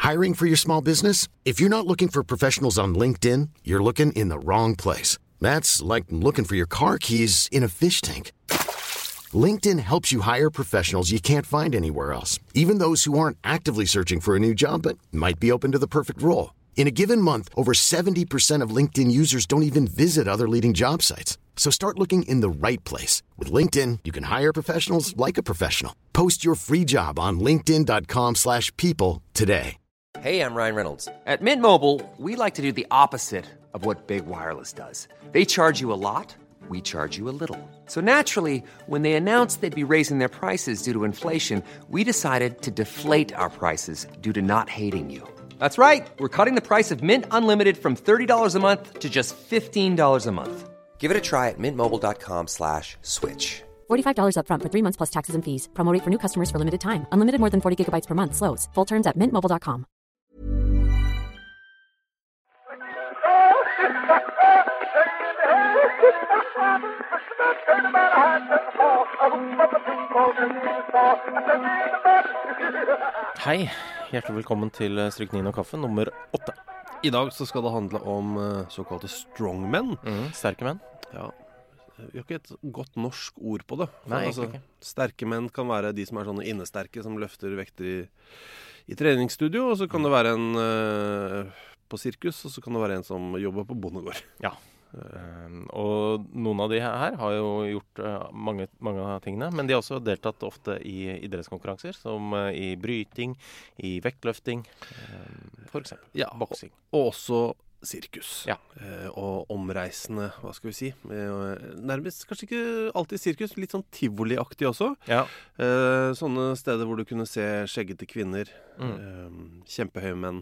Hiring for your small business? If you're not looking for professionals on LinkedIn, you're looking in the wrong place. That's like looking for your car keys in a fish tank. LinkedIn helps you hire professionals you can't find anywhere else, even those who aren't actively searching for a new job but might be open to the perfect role. In a given month, over 70% of LinkedIn users don't even visit other leading job sites. So start looking in the right place. With LinkedIn, you can hire professionals like a professional. Post your free job on linkedin.com/people today. Hey, I'm Ryan Reynolds. At Mint Mobile, we like to do the opposite of what Big Wireless does. They charge you a lot, we charge you a little. So naturally, when they announced they'd be raising their prices due to inflation, we decided to deflate our prices due to not hating you. That's right. We're cutting the price of Mint Unlimited from $30 a month to just $15 a month. Give it a try at mintmobile.com/switch. $45 up front for 3 months plus taxes and fees. Promo rate for new customers for limited time. Unlimited more than 40 gigabytes per month. Slows full terms at mintmobile.com. Hei, hjertelig velkommen til Stryknin og kaffe nummer 8. I dag så skal det handle om såkalte strongmen. Sterke menn. Ja, vi har ikke et godt norsk ord på det. Nei, egentlig ikke. Sterke menn kan være de som er sånne innesterke, som løfter vekter i treningsstudio, og så kan det være en på sirkus, og så kan det være en som jobber på bondegård. Ja, og noen av de her har jo gjort mange av tingene, men de har også deltatt ofte i idrettskonkurranser, som i bryting, i vektløfting, for eksempel. Ja, boksing. Og også sirkus. Ja. Og omreisende, hva skal vi si? Nærmest kanskje ikke alltid sirkus, litt sånn tivoli-aktig også. Ja. Sånne steder hvor du kunne se skjeggete kvinner, kjempehøye menn,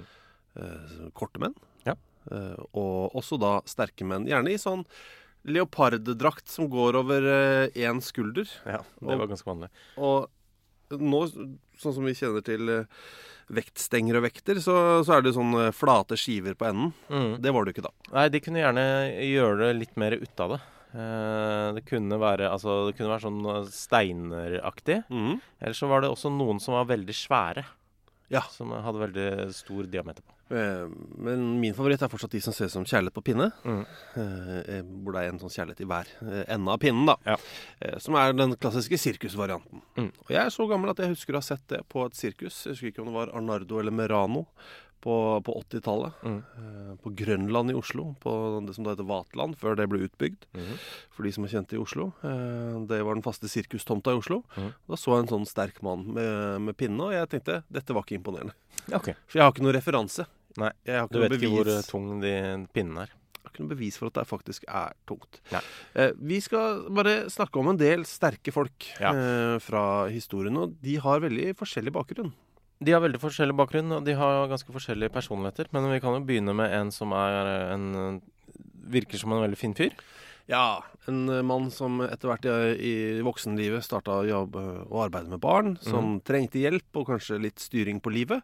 korte menn. Ja. Og også da sterke menn, gjerne i sånn leoparddrakt som går over en skulder. Ja, det var ganske vanlig. Og nå, sånn som vi kjenner til vektstenger og vekter, så er det sånn flate skiver på enden. Det var det ikke da. Nei, de kunne gjerne gjøre det litt mer ut av det. Det kunne være sånn steineraktig. Eller så var det også noen som var veldig svære. Ja. Som hadde veldig stor diameter på. Men min favoritt er fortsatt de som ser som kjærlighet på pinne. Hvor det er en sånn kjærlighet i hver ende av pinnen da. Ja. Som er den klassiske sirkusvarianten. Og jeg er så gammel at jeg husker å ha sett det på et sirkus. Jeg husker ikke om det var Arnardo eller Merano på 80-tallet. På Grønland i Oslo, på det som da heter Vatland, før det ble utbygd. For de som er kjent i Oslo. Det var den faste sirkustomta i Oslo. Da så jeg en sånn sterk mann med pinne, og jeg tenkte, dette var ikke imponerende. Okay. For jeg har ikke noen referanse. Nei, du vet ikke hvor tung de pinnen er. Jeg har ikke noe bevis for at det faktisk er tungt. Vi skal bare snakke om en del sterke folk fra historien, og de har veldig forskjellig bakgrunn. De har veldig forskjellig bakgrunn, og de har ganske forskjellige personligheter. Men vi kan jo begynne med en som virker som en veldig fin fyr. Ja, en mann som etter hvert i voksenlivet startet å jobbe og arbeide med barn, som trengte hjelp og kanskje litt styring på livet.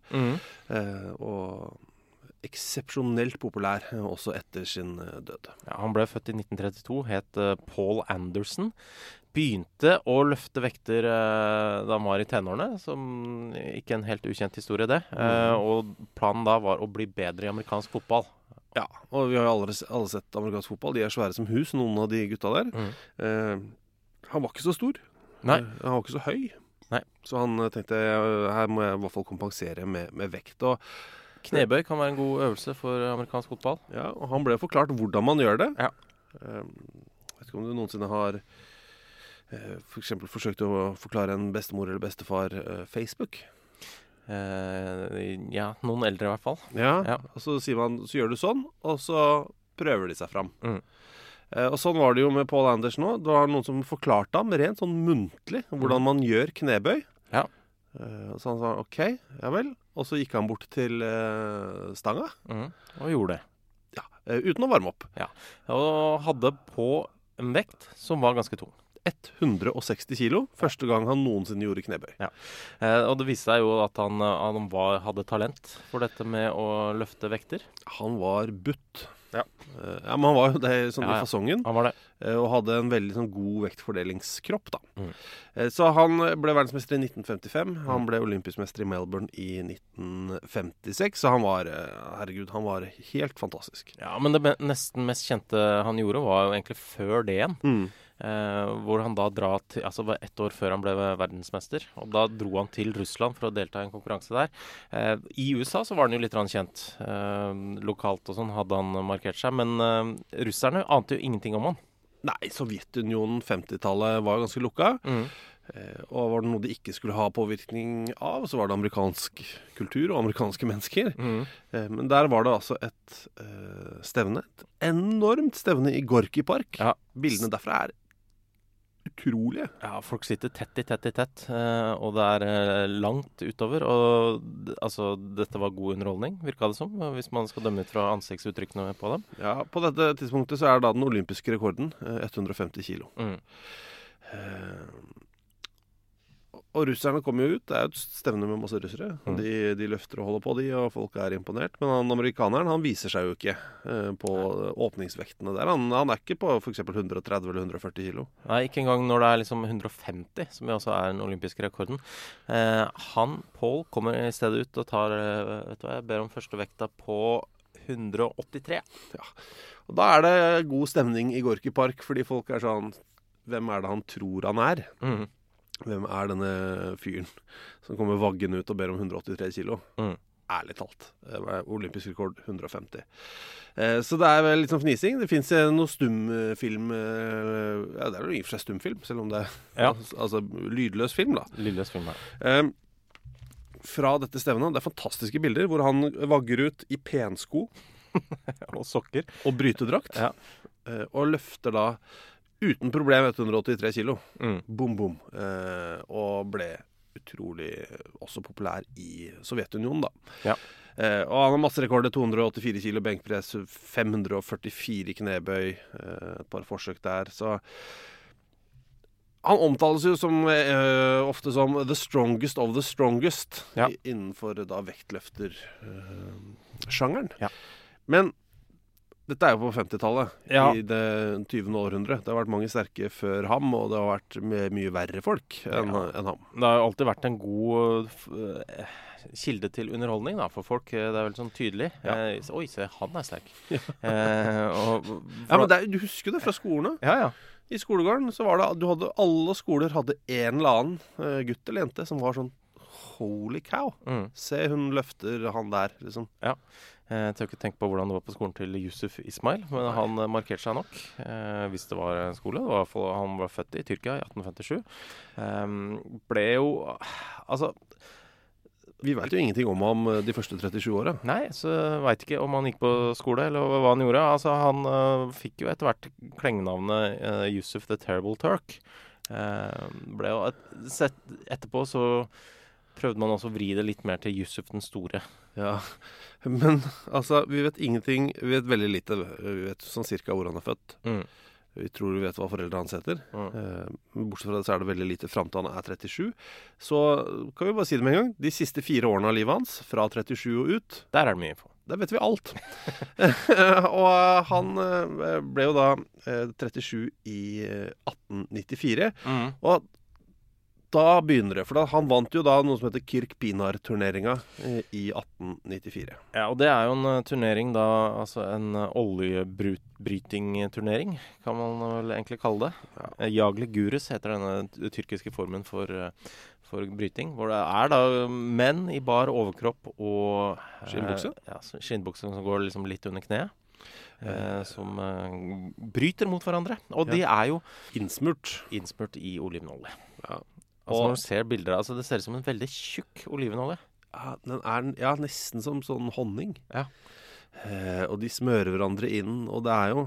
Og eksepsjonelt populær også etter sin død. Ja, han ble født i 1932, het Paul Anderson. Begynte å løfte vekter da han var i tenårene, som ikke en helt ukjent historie det. Og planen da var å bli bedre i amerikansk fotball. Ja, og vi har jo alle sett amerikansk fotball. De er svære som hus, noen av de gutta der. Han var ikke så stor. Nei. Han var ikke så høy. Nei. Så han tenkte, her må jeg i hvert fall kompensere med vekt. Og knebøy kan være en god øvelse for amerikansk fotball. Ja, og han ble forklart hvordan man gjør det. Ja. Jeg vet ikke om du noensinne har for eksempel forsøkt å forklare en bestemor eller bestefar Facebook. Ja, noen eldre i hvert fall. Ja. Og så sier man, så gjør du sånn, og så prøver de seg fram. Og sånn var det jo med Paul Anderson også. Det var noen som forklarte ham rent sånn muntlig hvordan man gjør knebøy. Ja. Så han sa, ok, ja vel. Og så gikk han bort til stanga. Og gjorde det. Ja, uten å varme opp. Ja, og hadde på en vekt som var ganske tung. 160 kilo, første gang han noensinne gjorde knebøy. Ja. Og det viste seg jo at han hadde talent for dette med å løfte vekter. Han var butt. Ja. Ja, men han var jo det sånn i fasongen. Han var det. Og hadde en veldig sånn god vektfordelingskropp, da. Så han ble verdensmester i 1955. Han ble olympisk mester i Melbourne i 1956. Så han var, herregud, han var helt fantastisk. Ja, men det nesten mest kjente han gjorde var jo egentlig før det igjen. Hvor han da altså var 1 år før han ble verdensmester, og da dro han til Russland for å delta i en konkurranse der. I USA så var han jo litt kjent. Lokalt og sånn hadde han markert seg, men russerne ante jo ingenting om han. Nei, Sovjetunionen 50-tallet var jo ganske lukka. Og var det noe de ikke skulle ha påvirkning av, så var det amerikansk kultur og amerikanske mennesker. Men der var det altså et stevne, et enormt stevne i Gorky Park. Ja. Bildene derfra utrolige. Ja, folk sitter tett i tett, og det langt utover, og altså, dette var god underholdning, virket det som, hvis man skal dømme ut fra ansiktsuttrykkene på dem. Ja, på dette tidspunktet så da den olympiske rekorden 150 kilo. Og russerne kommer jo ut. Det jo et stevne med masse russere. De løfter og holder på, og folk imponert. Men han amerikaneren, han viser seg jo ikke på åpningsvektene der. Han ikke på for eksempel 130 eller 140 kilo. Nei, ikke engang når det liksom 150, som jo også den olympiske rekorden. Paul, kommer i stedet ut og tar, vet du hva, jeg ber om første vekta på 183. Ja. Og da det god stemning i Gorky Park, fordi folk sånn, hvem det han tror han er? Hvem denne fyren som kommer vaggen ut og ber om 183 kilo? Ærlig talt. Olympisk rekord 150. Så det vel litt sånn fnising. Det finnes noe stumfilm. Ja, det jo i og for seg stumfilm, selv om det altså lydløs film, da. Lydløs film, ja. Fra dette stevnet. Det fantastiske bilder hvor han vagger ut i pensko. Og sokker. Og brytedrakt. Ja. Og løfter da uten problem 183 kilo. Boom, boom. Og ble utrolig også populær i Sovjetunionen, da. Ja. Og han har masse rekorder. 284 kilo benkpress, 544 knebøy, et par forsøk der. Så han omtales jo som, ofte som the strongest of the strongest innenfor da vektløfter-sjangeren. Men dette jo på 50-tallet, i det 20. århundre. Det har vært mange sterke før ham, og det har vært mye verre folk enn ham. Det har alltid vært en god kilde til underholdning da, for folk. Det vel sånn tydelig. Oi, se, han sterk. Men du husker det fra skolene? Ja. I skolegården så var det, alle skoler hadde en eller annen gutt eller jente som var sånn, holy cow. Se, hun løfter han der, liksom. Ja. Jeg tør ikke tenke på hvordan det var på skolen til Yusuf Ismail, men han markerte seg nok, hvis det var en skole. Han var født i Tyrkia i 1857. Ble jo, altså... Vi vet jo ingenting om ham de første 37 årene. Nei, så vet ikke om han gikk på skole, eller hva han gjorde. Altså, han fikk jo etter hvert klengenavnet Yusuf the Terrible Turk. Ble jo etterpå så prøvde man også å vri det litt mer til Yusuf den store. Ja, men altså, vi vet ingenting, vi vet veldig lite. Vi vet sånn cirka hvor han født. Vi tror vi vet hva foreldre hans heter. Bortsett fra det så det veldig lite frem til han 37. Så kan vi bare si det med en gang. De siste 4 årene av livet hans, fra 37 og ut, der det mye info. Der vet vi alt. Og han ble jo da 37 i 1894. Og da begynner det, for han vant jo da noe som heter Kirk-Pinar-turneringa i 1894. Ja, og det jo en turnering da, altså en oljebryting-turnering, kan man vel egentlig kalle det. Jagli Gures heter denne tyrkiske formen for bryting, hvor det da menn i bar overkropp og skinnbukse. Skinnbukse som går liksom litt under kneet. Som bryter mot hverandre. Og de jo innsmurt i olivenolje. Ja. Altså når du ser bilder, altså det ser ut som en veldig tjukk olivenolje. Ja, den nesten som sånn honning. Ja. Og de smører hverandre inn, og det jo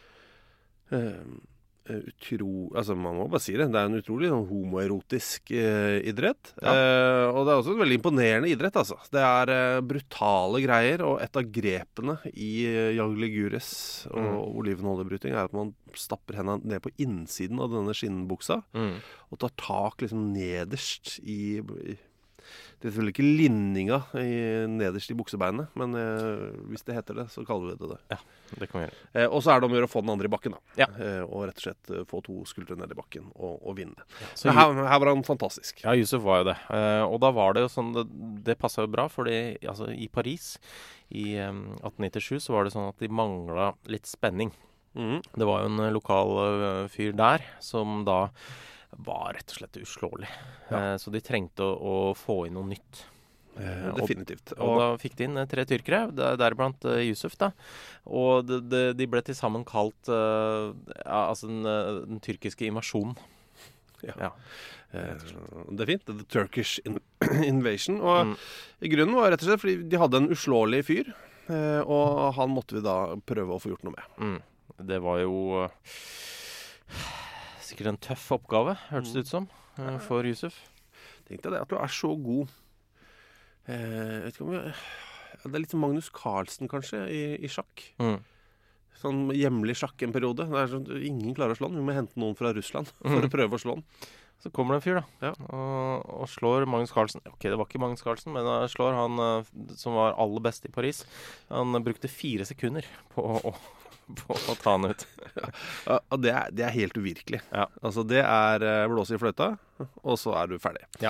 altså man må bare si det, det en utrolig sånn homoerotisk idrett. Og det også en veldig imponerende idrett, altså. Det brutale greier, og et av grepene i Jagli Gures og olivenoljebrutting at man stapper hendene ned på innsiden av denne skinnbuksa, og tar tak liksom nederst i Det er selvfølgelig ikke linninga nederst i buksebeinet, men hvis det heter det, så kaller vi det. Ja, det kan vi gjøre. Og så er det om å gjøre å få den andre i bakken, da. Ja. Og rett og slett få 2 skuldre ned i bakken og vinne. Ja, så her var han fantastisk. Ja, Yusuf var jo det. Og da var det jo sånn, det passet jo bra, fordi altså, i Paris i 1897 så var det sånn at de manglet litt spenning. Det var jo en lokal fyr der som da var rett og slett uslåelig. Så de trengte å få inn noe nytt. Definitivt. Og da fikk de inn 3 tyrkere, deriblant Yusuf da. Og de ble til sammen kalt den tyrkiske invasjonen. Ja. Det er fint. The Turkish Invasion. Og i grunnen var det rett og slett fordi de hadde en uslåelig fyr, og han måtte vi da prøve å få gjort noe med. Det var jo sikkert en tøff oppgave, hørtes det ut som, for Yusuf. Tenkte jeg det, at du er så god. Jeg vet ikke om det er litt som Magnus Carlsen kanskje i sjakk. Sånn hjemlig sjakk en periode. Det er sånn, ingen klarer å slå han. Vi må hente noen fra Russland for å prøve å slå han. Så kommer det en fyr da, og slår Magnus Carlsen. Ok, det var ikke Magnus Carlsen, men slår han som var aller best i Paris. Han brukte 4 sekunder på å ta han ut. Det er helt uvirkelig. Ja. Altså, det er blåse i fløyta, og så er du ferdig. Ja.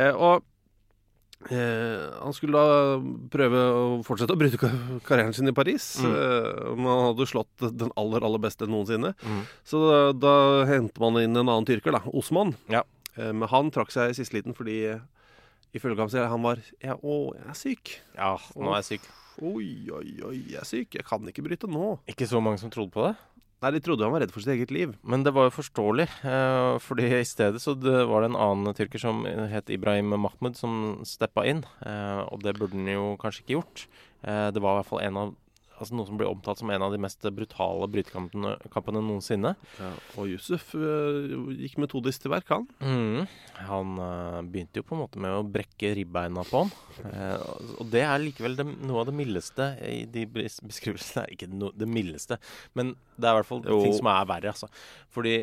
Han skulle da prøve å fortsette å bryte karrieren sin i Paris. Man hadde slått den aller beste noensinne. Så da hentet man inn en annen tyrker da, Osman. Ja. Men han trakk seg i siste liten fordi ifølge ham selv han var jeg er syk. Ja, nå er jeg syk. Oi, jeg er syk. Jeg kan ikke bryte nå. Ikke så mange som trodde på det. Nei, de trodde han var redd for sitt eget liv. Men det var jo forståelig, fordi i stedet så var det en annen tyrker som het Ibrahim Mahmoud som steppet inn, og det burde han jo kanskje ikke gjort. Det var i hvert fall noe som ble omtalt som en av de mest brutale brytekampene noensinne. Ja, og Yusuf gikk metodisk til verk, han. Han begynte jo på en måte med å brekke ribbeina på han. Og det er likevel noe av det mildeste i de beskrivelsene. Ikke det mildeste, men det er i hvert fall ting som er verre, altså. Fordi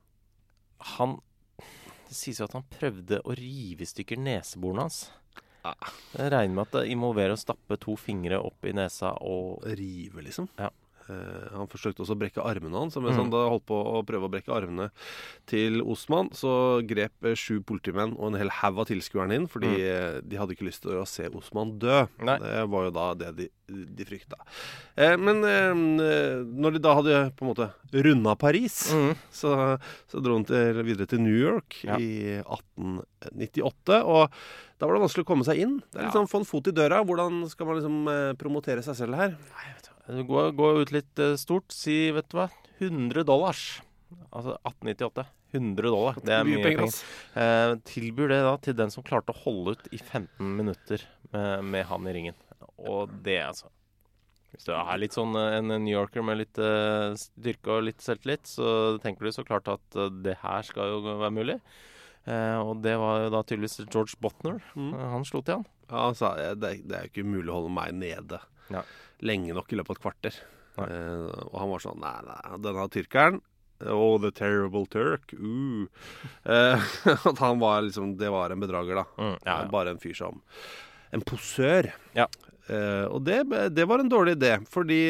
det sies jo at han prøvde å rive i stykker neseborene hans. Jeg regner med at det involverer å stappe 2 fingre opp i nesa og rive, liksom. Ja. Han forsøkte også å brekke armene hans. Mens han da holdt på å prøve å brekke armene til Osman, så grep 7 politimenn og en hel haug av tilskuerne inn, fordi de hadde ikke lyst til å se Osman dø. Nei. Det var jo da det de frykta. Men når de da hadde på en måte rundet Paris, så dro han videre til New York i 1898, og da var det vanskelig å komme seg inn. Det er litt sånn få en fot i døra. Hvordan skal man liksom promotere seg selv her? Nei, vet du. Gå ut litt stort. Si, vet du hva, $100. Altså 1898. $100. Det er mye penger. Tilbyr det da til den som klarte å holde ut i 15 minutter med han i ringen. Og det altså. Hvis du er litt sånn en New Yorker med litt styrke og litt selvtillit, så tenker du så klart at det her skal jo være mulig. Og det var jo da tydeligvis George Botner. Han slo til han. Ja, han sa det er jo ikke mulig å holde meg nede lenge nok i løpet av et kvarter. Og han var sånn, nei, denne tyrkeren, the terrible Turk, at han var liksom, det var en bedrager da. Bare en fyr som en posør. Og det var en dårlig idé, fordi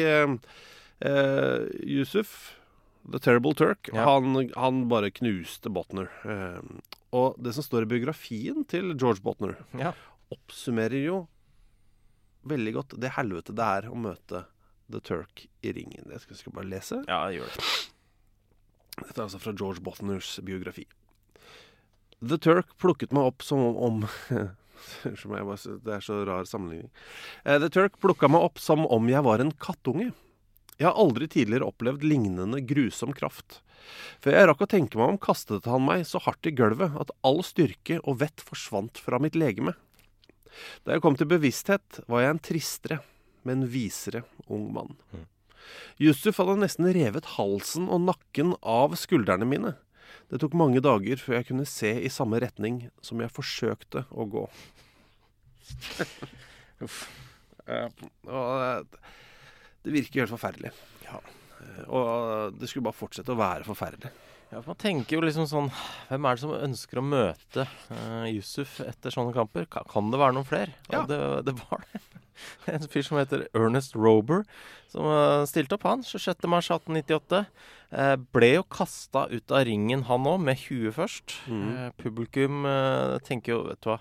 Yusuf, the terrible Turk, han bare knuste Botner. Og det som står i biografien til George Botner oppsummerer jo veldig godt det helvete det er å møte The Turk i ringen. Jeg skal bare lese. Ja, gjør det. Dette er altså fra George Botners biografi. The Turk plukket meg opp som om det er så rar sammenligning. The Turk plukket meg opp som om jeg var en kattunge. Jeg har aldri tidligere opplevd lignende grusom kraft. Før jeg rakk å tenke meg om, kastet han meg så hardt i gulvet at all styrke og vett forsvant fra mitt legeme. Da jeg kom til bevissthet, var jeg en tristere, men visere ung mann. Yusuf hadde nesten revet halsen og nakken av skuldrene mine. Det tok mange dager før jeg kunne se i samme retning som jeg forsøkte å gå. Det virker helt forferdelig. Og det skulle bare fortsette å være forferdelig. Ja, man tenker jo liksom sånn, hvem er det som ønsker å møte Yusuf etter sånne kamper? Kan det være noen flere? Ja. Og det var det. En fyr som heter Ernest Rober, som stilte opp han, 26. mars 1898. Ble jo kastet ut av ringen han også, med huet først. Publikum tenker jo, vet du hva,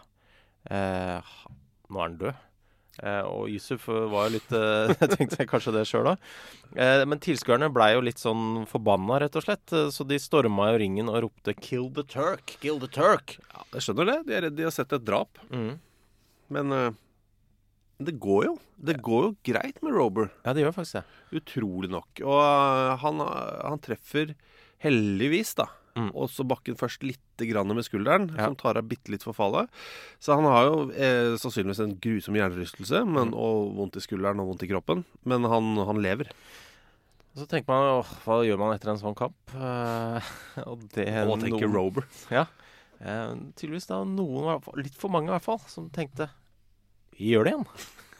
nå er han død. Og Yusuf var jo litt, jeg tenkte kanskje det selv da. Men tilskuerne ble jo litt sånn forbanna rett og slett, så de stormet jo ringen og ropte "Kill the Turk! Kill the Turk!" Ja, jeg skjønner det. De er redd de har sett et drap. Men det går jo. Det går jo greit med Rober. Ja, det gjør faktisk det. Utrolig nok. Og han treffer heldigvis da. Også bakken først litt grann med skulderen, som tar av bitte litt forfallet. Så han har jo sannsynligvis en grusom hjernerystelse, og vondt i skulderen og vondt i kroppen. Men han lever. Så tenker man, hva gjør man etter en sånn kamp? Og tenker Rober. Ja. Tydeligvis da noen, litt for mange i hvert fall, som tenkte, vi gjør det igjen.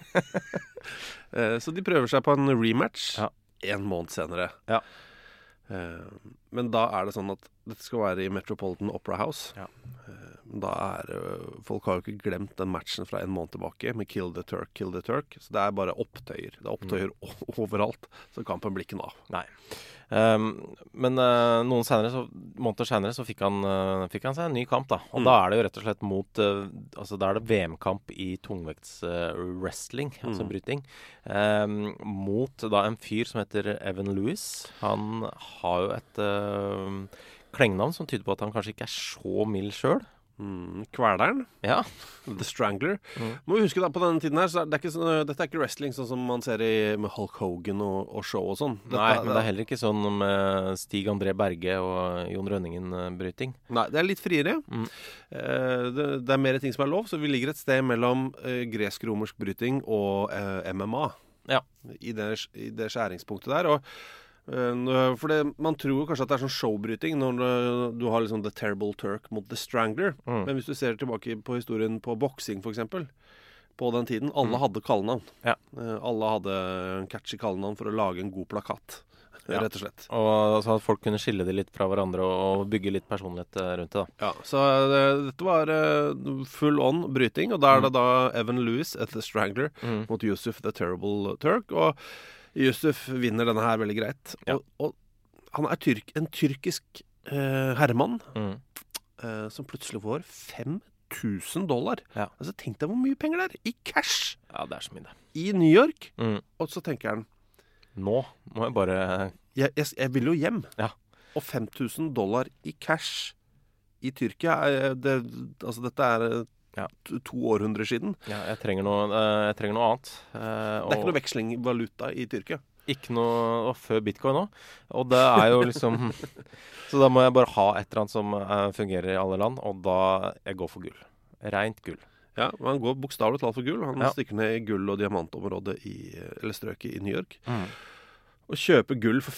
Så de prøver seg på en rematch en måned senere. Ja. Men da er det sånn at dette skal være i Metropolitan Opera House. Da folk har jo ikke glemt den matchen fra en måned tilbake med Kill the Turk, Kill the Turk. Så det er bare opptøyer. Det er opptøyer overalt. Så kampen blir ikke noe av. Nei. Men måneder senere så fikk han seg en ny kamp da. Og da er det jo rett og slett mot, da er det VM-kamp i tungvekts wrestling, altså bryting, mot da en fyr som heter Evan Lewis. Han har jo et klengenavn som tyder på at han kanskje ikke er så mild selv. Kveleren. Ja. The Strangler. Må vi huske da, på denne tiden her, så dette er ikke wrestling sånn som man ser med Hulk Hogan og show og sånn. Nei, men det er heller ikke sånn med Stig André Berge og Jon Rønningen-bryting. Nei, det er litt friere. Det er mer ting som er lov, så vi ligger et sted mellom gresk-romersk bryting og MMA. Ja. I det skjæringspunktet der, og for man tror kanskje at det er sånn showbryting når du har liksom The Terrible Turk mot The Strangler, men hvis du ser tilbake på historien på boksing for eksempel, på den tiden, alle hadde kallenavn. Alle hadde en catchy kallenavn for å lage en god plakat, rett og slett. Og så at folk kunne skille det litt fra hverandre og bygge litt personlighet rundt det da. Ja, så dette var full on bryting, og da er det da Evan Lewis, The Strangler, mot Yusuf The Terrible Turk, og Yusuf vinner denne her veldig greit. Og han er en tyrkisk herremann som plutselig får $5,000. Altså, tenk deg hvor mye penger det er i cash. Ja, det er så mye det. I New York. Og så tenker han, nå må jeg bare... Jeg vil jo hjem. Ja. Og $5,000 i cash i Tyrkia, dette er... 2 århundrer siden. Ja, jeg trenger noe annet. Det er ikke noe veksling valuta i Tyrkia. Ikke noe før bitcoin nå. Og det er jo liksom så da må jeg bare ha et eller annet som fungerer i alle land, og da jeg går for gull. Rent gull. Ja, han går bokstavelig talt for gull. Han stikker ned i gull- og diamantområdet eller strøket i New York. Og kjøper gull for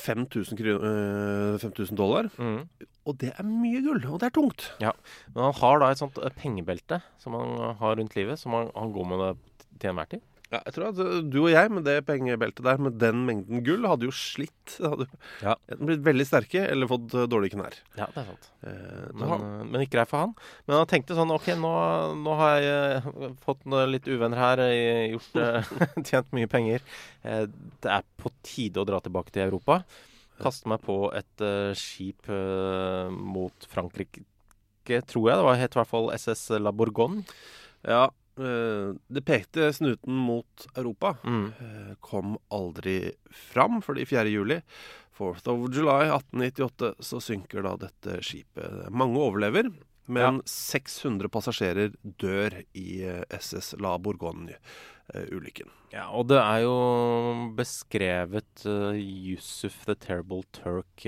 $5,000. Og det er mye gull, og det er tungt. Ja, men han har da et sånt pengebelte som han har rundt livet, som han går med det til enhver tid. Ja, jeg tror at du og jeg med det pengebeltet der, med den mengden gull, hadde jo slitt. Hadde blitt veldig sterke, eller fått dårlige knær. Ja, det er sant. Men ikke greit for han. Men han tenkte sånn, ok, nå har jeg fått litt uvenner her, tjent mye penger. Det er på tide å dra tilbake til Europa. Kaste meg på et skip mot Frankrike, tror jeg. Det het i hvert fall SS La Bourgogne. Ja, det pekte snuten mot Europa. Kom aldri fram, fordi 4. juli, 4th of July 1898, så synker da dette skipet. Mange overlever, men 600 passasjerer dør i SS La Bourgogne-ulykken. Ja, og det er jo beskrevet Yusuf The Terrible Turk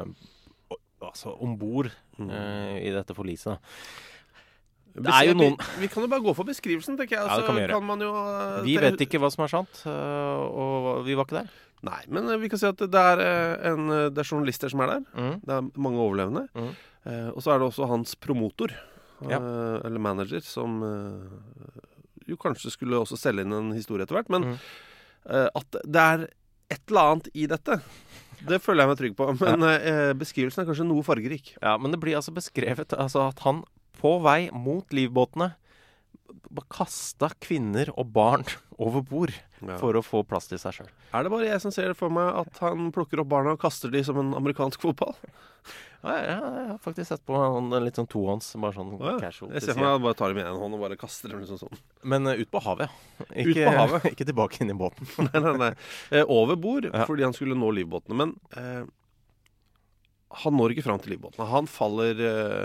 ombord i dette forliset. Det er jo noen... Vi kan jo bare gå for beskrivelsen, tenker jeg. Ja, det kan vi gjøre. Kan man jo, vi vet ikke hva som er sant, og vi var ikke der. Nei, men vi kan si at det er journalister som er der. Det er mange overlevende. Og så er det også hans promotor, eller manager, som jo kanskje skulle også selge inn en historie etter hvert, men at det er et eller annet i dette det føler jeg meg trygg på. Men beskrivelsen er kanskje noe fargerik. Ja, men det blir altså beskrevet altså at han på vei mot livbåtene bare kastet kvinner og barn over bord for å få plass til seg selv. Er det bare jeg som ser det for meg at han plukker opp barna og kaster de som en amerikansk fotball? Ja, jeg har faktisk sett på en litt sånn tohånds, bare sånn casual. Jeg ser for meg at han bare tar dem i en hånd og bare kaster dem liksom sånn. Men ut på havet, ja. Ut på havet? Ikke tilbake inn i båten. Nei. Over bord, fordi han skulle nå livbåtene. Men han når ikke fram til livbåtene. Han faller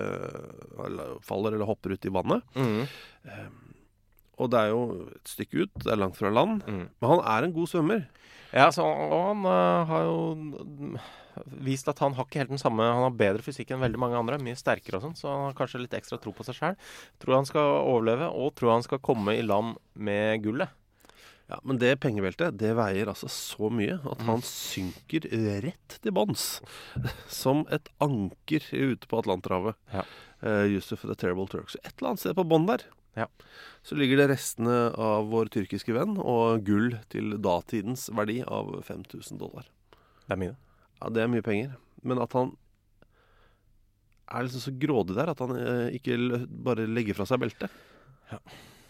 eller hopper ut i vannet. Og det er jo et stykke ut, det er langt fra land. Men han er en god svømmer. Ja, og han har jo vist at han har ikke helt den samme. Han har bedre fysikk enn veldig mange andre, mye sterkere og sånn, så han har kanskje litt ekstra tro på seg selv. Tror han skal overleve, og tror han skal komme i land med gullet. Ja, men det pengebeltet, det veier altså så mye at han synker rett til bånds. Som et anker ute på Atlanterhavet. Ja. Yusuf the Terrible Turks. Et eller annet sted på bånd der. Ja. Så ligger det restene av vår tyrkiske venn og gull til datidens verdi av $5,000. Det er mye. Ja, det er mye penger. Men at han er liksom så grådig der at han ikke bare legger fra seg beltet. Ja.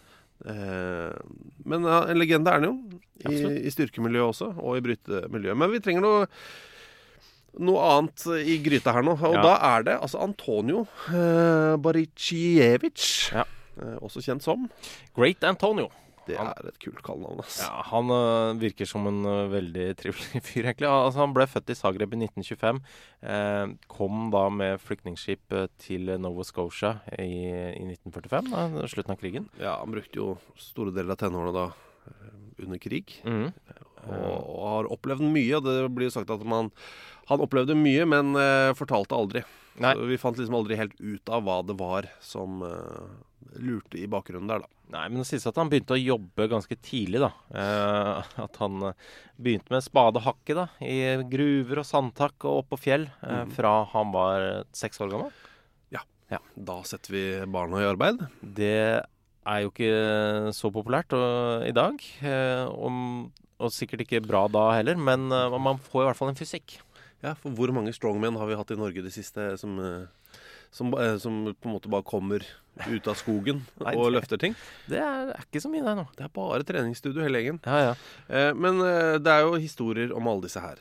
Men en legende er han jo i styrkemiljøet også, og i brytemiljøet. Men vi trenger noe annet i gryta her nå. Og da er det altså Antonio Baricevic, også kjent som Great Antonio. Det er et kult kallenavn. Ja, han virker som en veldig trivelig fyr, egentlig. Altså, han ble født i Zagreb i 1925. Kom da med flyktningskip til Nova Scotia i 1945, slutten av krigen. Ja, han brukte jo store deler av tenårene da under krig. Og har opplevd mye. Og det blir jo sagt at han opplevde mye, men fortalte aldri. Nei. Så vi fant liksom aldri helt ut av hva det var som lurte i bakgrunnen der da. Nei, men det sies at han begynte å jobbe ganske tidlig da. At han begynte med spadehakket da, i gruver og sandtak og opp på fjell, fra han var 6 år gammel. Ja, da setter vi barna i arbeid. Det er jo ikke så populært i dag, og sikkert ikke bra da heller, men man får i hvert fall en fysikk. Ja, for hvor mange strongmen har vi hatt i Norge det siste som på en måte bare kommer ut av skogen og løfter ting? Det er ikke så mye der nå. Det er bare treningsstudio hele gjengen. Ja. Men det er jo historier om alle disse her.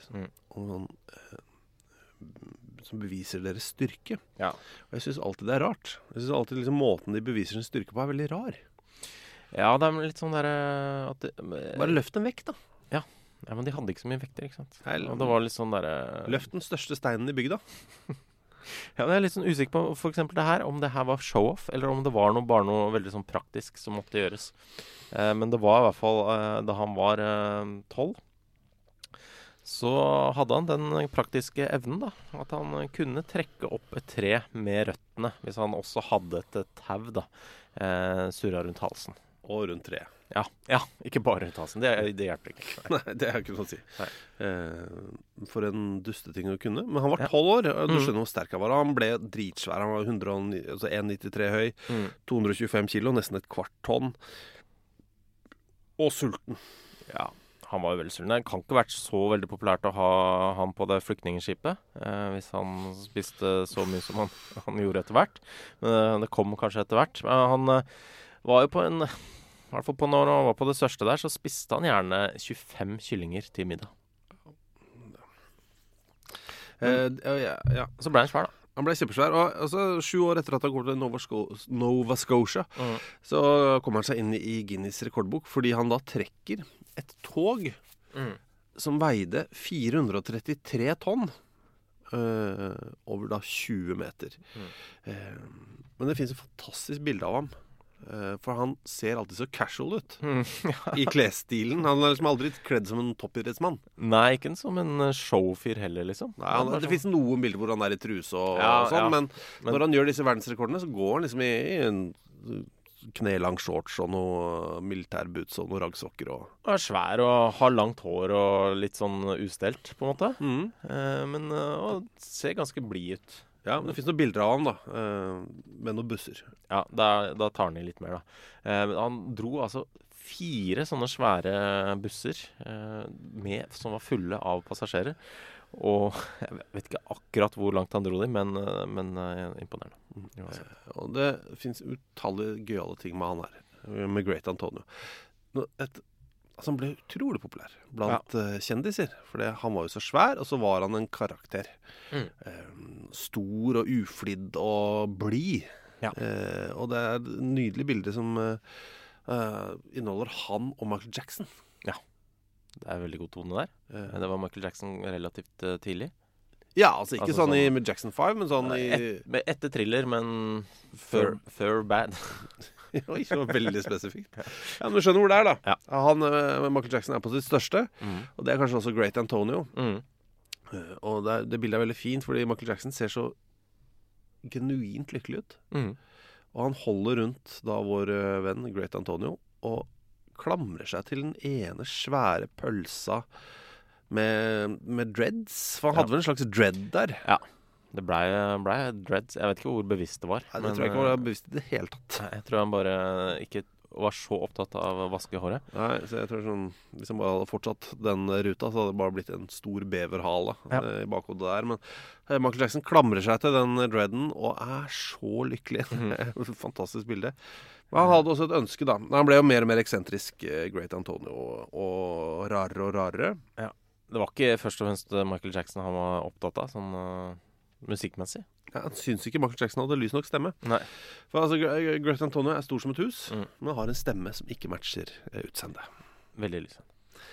Som beviser deres styrke. Ja. Og jeg synes alltid det er rart. Jeg synes alltid liksom, måten de beviser sin styrke på er veldig rar. Ja, det er litt sånn der bare løft en vekt da. Ja, men de hadde ikke så mye vekter, ikke sant? Og det var litt sånn der løft den største steinen i bygda. Ja, jeg er litt sånn usikker på for eksempel det her, om det her var show-off, eller om det var bare noe veldig sånn praktisk som måtte gjøres. Men det var i hvert fall, da han var 12, så hadde han den praktiske evnen da, at han kunne trekke opp et tre med røttene, hvis han også hadde et tau da, surret rundt halsen. Og rundt treet. Ja, ikke bare rundt halsen. Det hjelper ikke. Nei, det er ikke noe å si. For en dusteting å kunne. Men han var 12 år, og du skjønner hvor sterk han var. Han ble dritsvær. Han var 1,93 høy, 225 kilo, nesten et kvart tonn. Og sulten. Ja, han var jo veldig sulten. Det kan ikke vært så veldig populært å ha han på det flyktningskipet, hvis han spiste så mye som han gjorde etter hvert. Men det kom kanskje etter hvert. Han var jo på i hvert fall når han var på det største der, så spiste han gjerne 25 kyllinger til middag. Så ble han svær da. Han ble kjempesvær, og altså, 7 år etter at han kom til Nova Scotia, så kommer han seg inn i Guinness rekordbok, fordi han da trekker et tog som veide 433 tonn over da 20 meter. Men det finnes et fantastisk bilde av ham. For han ser alltid så casual ut i klesstilen. Han er liksom aldri kledd som en toppidrettsmann. Nei, ikke som en showfyr heller liksom. Nei, det finnes noen bilder hvor han er i truse og sånn, men når han gjør disse verdensrekordene, så går han liksom i en knelang shorts og noe militærboots og noen raggsokker og... Han er svær og har langt hår og litt sånn ustelt på en måte, men og ser ganske blid ut. Ja, men det finnes noen bilder av ham da, med noen busser. Ja, da tar han i litt mer da. Han dro altså 4 sånne svære busser som var fulle av passasjerer. Og jeg vet ikke akkurat hvor langt han dro de, men imponerende. Og det finnes utallige gøyale ting med han her, med Great Antonio. Han ble utrolig populær blant kjendiser, for han var jo så svær, og så var han en karakter. Stor og uflidd og blid. Ja. Og det et nydelig bilde som inneholder han og Michael Jackson. Ja, det veldig god tone der. Det var Michael Jackson relativt tidlig. Ja, altså ikke sånn i med Jackson 5, men sånn etter Thriller, men før Bad. Oi, så veldig spesifikt. Ja, men du skjønner hvor det da. Ja. Michael Jackson på sitt største, og det kanskje også Great Antonio. Og det bildet veldig fint, fordi Michael Jackson ser så genuint lykkelig ut. Og han holder rundt da vår venn Great Antonio, og klamrer seg til den ene svære pølsa med dreads. For han hadde vel en slags dread der. Ja. Det ble dreads. Jeg vet ikke hvor bevisst det var. Nei, det tror jeg ikke var bevisst i det hele tatt. Jeg tror han bare ikke var så opptatt av å vaske håret. Nei, så jeg tror sånn, hvis han bare hadde fortsatt den ruta, så hadde det bare blitt en stor beverhale i bakhodet der. Men Michael Jackson klamrer seg til den dreaden og så lykkelig. Fantastisk bilde. Men han hadde også et ønske da. Han ble jo mer og mer eksentrisk, Great Antonio, og rarere. Ja. Det var ikke først og fremst Michael Jackson han var opptatt av, sånn musikkmessig. Ja, han synes ikke Michael Jackson hadde lys nok stemme. Nei. For altså, Great Antonio stor som et hus, men har en stemme som ikke matcher utseendet. Veldig lysende.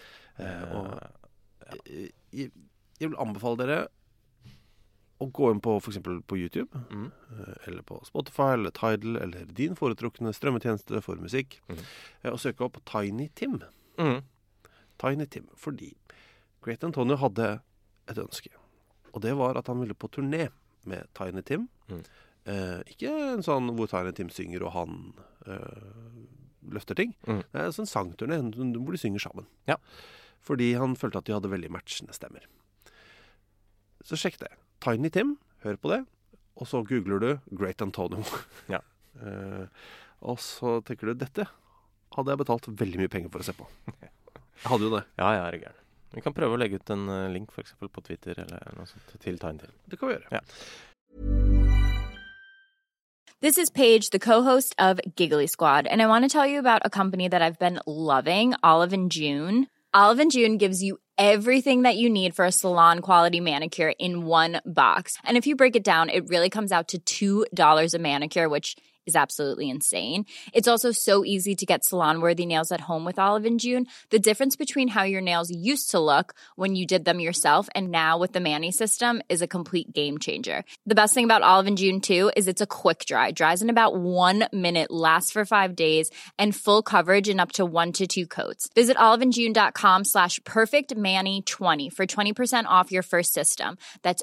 Jeg vil anbefale dere å gå inn på for eksempel på YouTube, eller på Spotify, eller Tidal, eller din foretrukne strømmetjeneste for musikk, og søke opp Tiny Tim. Tiny Tim, fordi Great Antonio hadde et ønske, og det var at han ville på turné med Tiny Tim. Ikke en sånn hvor Tiny Tim synger og han løfter ting. Det en sangturné hvor de synger sammen. Ja. Fordi han følte at de hadde veldig matchende stemmer. Så sjekk det. Tiny Tim, hør på det, og så googler du Great Antonio. Ja. Og så tenker du, dette hadde jeg betalt veldig mye penger for å se på. Jeg hadde jo det. Ja, jeg gæren. Vi kan prøve å legge ut en link for eksempel på Twitter eller noe sånt til Tiny Tim. Det kan vi gjøre. Ja. This is Paige, the co-host of Giggly Squad, and I want to tell you about a company that I've been loving, Olive & June. Olive & June gives you everything that you need for a salon-quality manicure in one box. And if you break it down, it really comes out to $2 a manicure, which is absolutely insane. It's also so easy to get salon-worthy nails at home with Olive & June. The difference between how your nails used to look when you did them yourself and now with the Mani system is a complete game changer. The best thing about Olive & June, too, is it's a quick dry. Dries in about 1 minute, lasts for 5 days, and full coverage in up to 1 to 2 coats. Visit oliveandjune.com/perfectmani20 for 20% off your first system. That's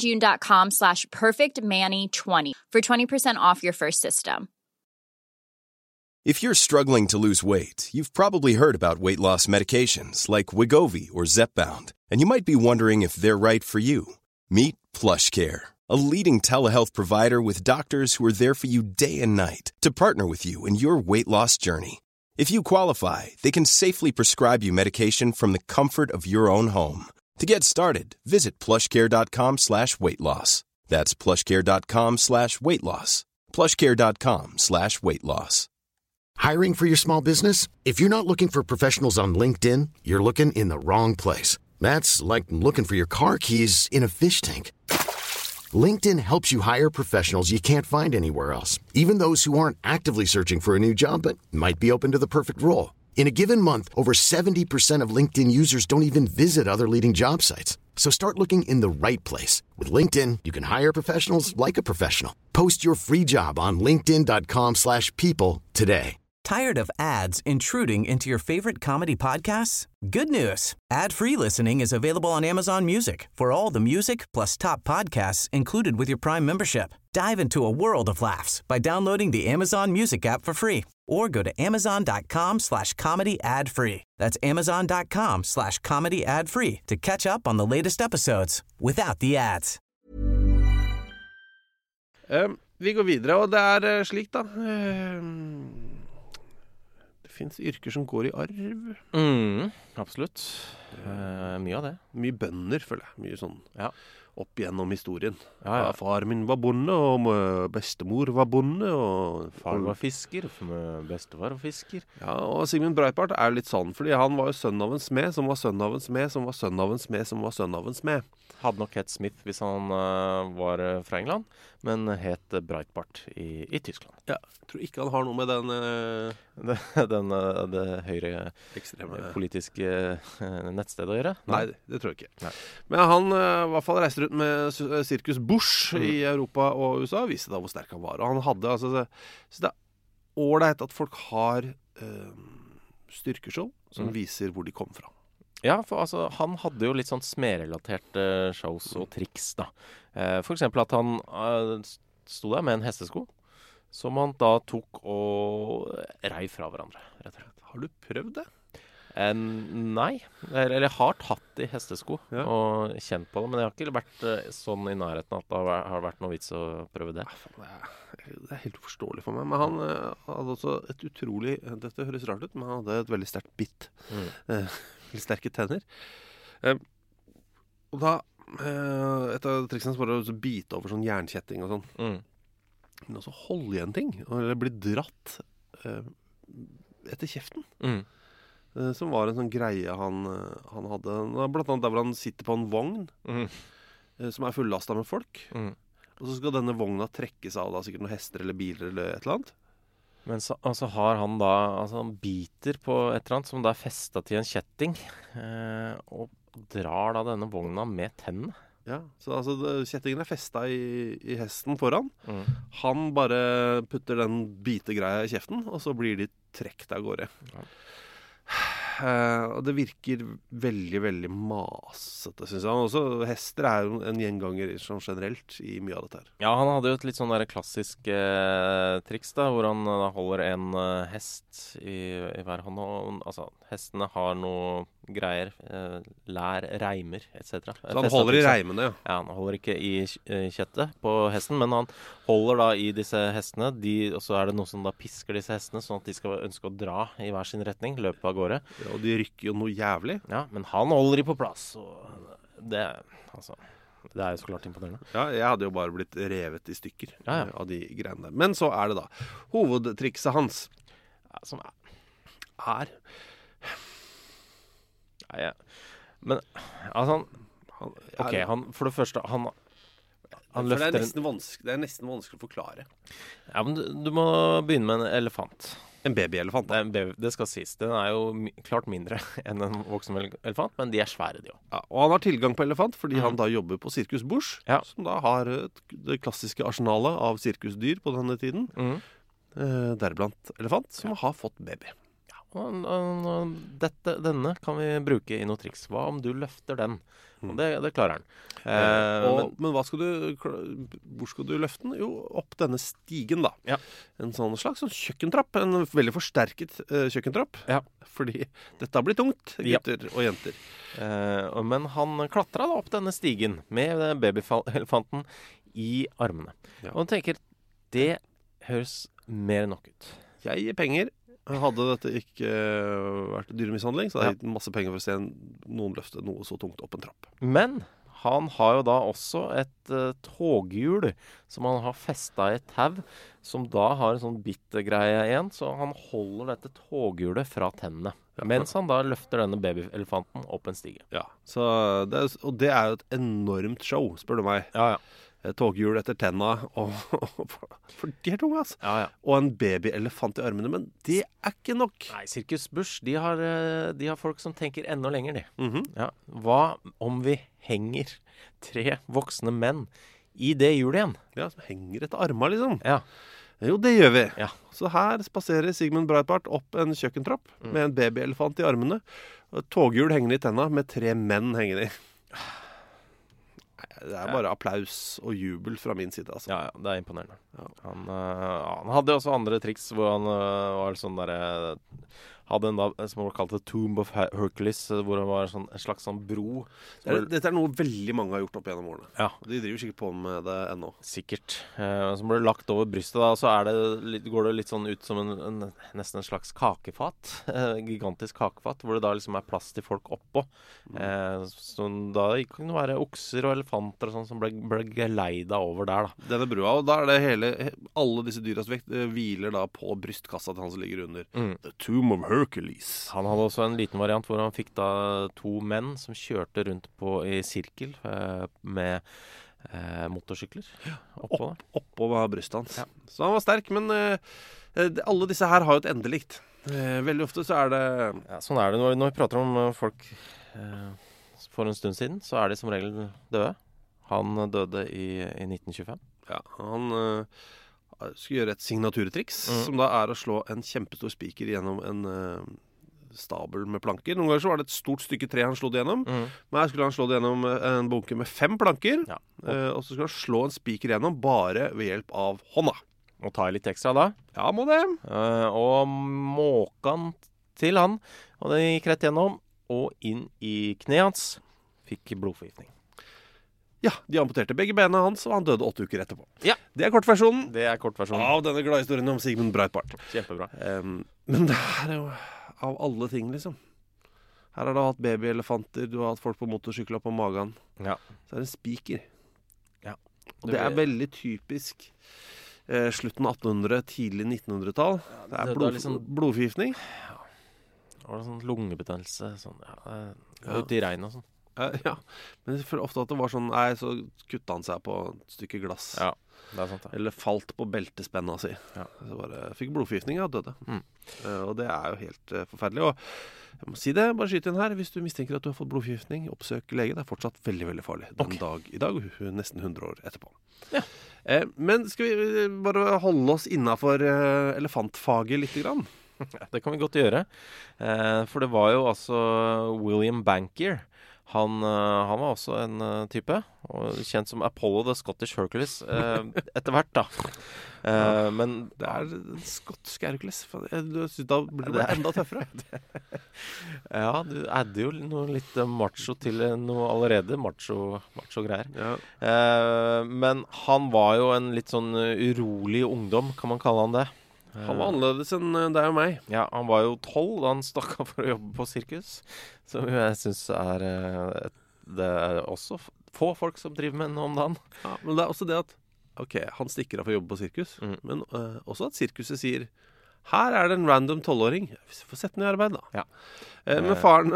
oliveandjune.com/perfectmani20 for 20% off your first system. If you're struggling to lose weight, you've probably heard about weight loss medications like Wegovy or Zepbound, and you might be wondering if they're right for you. Meet PlushCare, a leading telehealth provider with doctors who are there for you day and night to partner with you in your weight loss journey. If you qualify, they can safely prescribe you medication from the comfort of your own home. To get started, visit plushcare.com/weightloss. That's plushcare.com/weightloss. plushcare.com/weightloss. Hiring for your small business? If you're not looking for professionals on LinkedIn, you're looking in the wrong place. That's like looking for your car keys in a fish tank. LinkedIn helps you hire professionals you can't find anywhere else, even those who aren't actively searching for a new job but might be open to the perfect role. In a given month, over 70% of LinkedIn users don't even visit other leading job sites. So start looking in the right place. With LinkedIn, you can hire professionals like a professional. Post your free job on linkedin.com/people today. Tired of ads intruding into your favorite comedy podcasts? Good news. Ad-free listening is available on Amazon Music for all the music plus top podcasts included with your Prime membership. Dive into a world of laughs by downloading the Amazon Music app for free or go to amazon.com/comedy ad-free. That's amazon.com/comedy ad-free to catch up on the latest episodes without the ads. Vi går videre, og det slik da. Det finnes yrker som går i arv. Absolutt. Mye av det. Mye bønder, føler jeg. Mye sånn opp igjennom historien. Ja. Far min var bonde, og bestemor var bonde, og Far var fisker, bestefar var fisker. Ja, og Sigmund Breitbart er jo litt sånn, fordi han var jo sønn av en smed, som var sønn av en smed, som var sønn av en smed, som var sønn av en smed. Hadde nok hett Smith hvis han var fra England, men het Breitbart i Tyskland. Ja, jeg tror ikke han har noe med den Det høyre ekstreme politiske nettstedet å gjøre? Nei, det tror jeg ikke. Nei. Men han i hvert fall reiste rundt med Sirkus Busch i Europa og USA, og viste da hvor sterk han var. Og han hadde, så det er ålreit at folk har styrkeshow som viser hvor de kom fra. Ja, for altså, han hadde jo litt sånn smedrelaterte shows og triks, da. For eksempel at han sto der med en hestesko, som han da tok og rei fra hverandre, rett og slett. Har du prøvd det? Nei. Eller jeg har tatt i hestesko og kjent på det, men jeg har ikke vært sånn i nærheten at det har vært noe vits å prøve det. Det er helt uforståelig for meg. Men han hadde også et utrolig, dette høres rart ut, men han hadde et veldig sterkt bitt. Veldig sterke tenner. Og da, et av triksene var å bite over sånn jernkjetting og sånn. Men også holde igjen ting, eller bli dratt etter kjeften. Som var en sånn greie han hadde. Blant annet der hvor han sitter på en vogn som er fullastet med folk. Og så skal denne vogna trekkes av da, sikkert noen hester eller biler eller et eller annet. Men så har han da, han biter på et eller annet som da er festet til en kjetting, og drar da denne vogna med tennene. Ja, så altså kjettingen er festet i hesten foran. Han bare putter den bitegreia i kjeften, og så blir de trekt av gårde. Og det virker veldig, veldig masete, synes jeg. Også hester er jo en gjenganger sånn generelt i mye av dette her. Ja, han hadde jo et litt sånn der klassisk triks da, hvor han holder en hest i hver hånd. Og, altså, hestene har noe greier, lær, reimer, etc. Så han holder i reimene, ja? Ja, han holder ikke i kjettet på hesten, men han holder da i disse hestene, og så er det noen som da pisker disse hestene, sånn at de skal ønske å dra i hver sin retning, løpe av gårde. Ja, og de rykker jo noe jævlig. Ja, men han holder de på plass, og det er jo så klart imponerende. Ja, jeg hadde jo bare blitt revet i stykker av de greiene der. Men så er det da hovedtrikset hans, som er men altså for det første han løfter det er nesten vanskelig å forklare. Ja, men du må begynne med en elefant. En babyelefant. Det skal sies. Den er jo klart mindre enn en voksen elefant, men de er svære, de også. Ja, og han har tilgang på elefant fordi han da jobber på Sirkus Busch, som da har det klassiske arsenalet av sirkusdyr på denne tiden. Deriblant elefant, som har fått baby. Og denne kan vi bruke i noe triks. Hva om du løfter den? Og det klarer han. Men hvor skal du løfte den? Jo, opp denne stigen da. Ja. En sånn slags kjøkkentrapp. En veldig forsterket kjøkkentrapp. Ja. Fordi dette blir tungt, gutter og jenter. Men han klatret da opp denne stigen med babyelefanten i armene. Ja. Og han tenker, det høres mer enn nok ut. Jeg gir penger. Hadde dette ikke vært dyremishandling, så hadde jeg gitt masse penger for å se noen løfte noe så tungt opp en trapp. Men han har jo da også et toghjul som han har festet i et tau, som da har en sånn bittegreie igjen, så han holder dette toghjulet fra tennene. Mens han da løfter denne babyelefanten opp en stige. Ja, og det er jo et enormt show, spør du meg. Ja. Toghjul etter tenna for de er tunge, altså. Ja. Og en babyelefant i armene, men det er ikke nok. Nei, Sirkus Busch, de har folk som tenker enda lenger, de. Ja. Hva om vi henger 3 voksne menn i det hjulet igjen? Ja, som henger etter armene, liksom. Ja. Jo, det gjør vi. Ja. Så her spaserer Sigmund Breitbart opp en kjøkkentrapp med en babyelefant i armene, og et toghjul hengende i tenna med 3 menn hengende i. Det er bare applaus og jubel fra min side, altså. Ja, det er imponerende. Ja. Han hadde også andre triks hvor han var sånn der. hadde en da, som var kalt The Tomb of Hercules, hvor det var en slags sånn bro. Dette noe veldig mange har gjort opp gjennom årene. Ja. De driver sikkert på med det ennå. Sikkert. Som ble lagt over brystet da, så går det litt sånn ut som nesten en slags kakefat. Gigantisk kakefat, hvor det da liksom plass til folk oppå. Så da kan det være okser og elefanter og sånn som ble geleida over der da. Denne brua, og da det alle disse dyras vekt hviler da på brystkassa til han som ligger under. The Tomb of Hercules. Han hadde også en liten variant hvor han fikk da 2 menn som kjørte rundt i sirkel med motorsykler oppå brystet hans. Ja. Så han var sterk, men alle disse her har jo et endelikt. Veldig ofte så det sånn det når vi prater om folk for en stund siden, så de som regel døde. Han døde i 1925. Ja, han skulle gjøre et signaturtriks, som da å slå en kjempestor spiker gjennom en stabel med planker. Noen ganger så var det et stort stykke tre han slo det gjennom, men her skulle han slå det gjennom en bunke med 5 planker, og så skulle han slå en spiker gjennom bare ved hjelp av hånda. Må ta litt ekstra da. Ja, må det. Og måken til han, og det gikk rett gjennom, og inn i kneet hans, fikk blodforgiftning. Ja, de amputerte begge bena hans, og han døde 8 uker etterpå. Ja. Det kortversjonen. Av denne glade historien om Sigmund Breitbart. Kjempebra. Men det jo av alle ting, liksom. Her har du hatt babyelefanter, du har hatt folk på motorsykler på magen. Ja. Så det en spiker. Ja. Og det veldig typisk slutten av 1800, tidlig 1900-tall. Ja, det liksom blodforgiftning. Ja. Og det sånn lungebetennelse, sånn, ute i regn og sånn. Ja, men jeg føler ofte at det var sånn så kuttet han seg på et stykke glass. Ja, det sant det. Eller falt på beltespenna si. Ja. Så fikk blodforgiftning og døde. Og det jo helt forferdelig. Og jeg må si det, bare skyte inn her. Hvis du mistenker at du har fått blodforgiftning, oppsøk lege. Det fortsatt veldig, veldig farlig den dag i dag, nesten 100 år etterpå. Ja. Men skal vi bare holde oss innenfor elefantfaget litt grann? Ja, det kan vi godt gjøre. For det var jo altså William Bankier. Han var også en type, og kjent som Apollo the Scottish Hercules etter hvert da. Men det den skotske Hercules. Du synes da blir det enda tøffere. Ja, du adder jo noe litt macho til noe allerede macho-greier. Ja. Men han var jo en litt sånn urolig ungdom, kan man kalle han det. Han var annerledes enn deg og meg. Ja, han var jo 12 da han stakk av for å jobbe på sirkus. Som jeg synes det også få folk som driver med noe om dagen. Ja, men det også det at han stikker av for å jobbe på sirkus, men også at sirkuset sier her det en random 12-åring. Vi får sette den i arbeid da. Ja. Men faren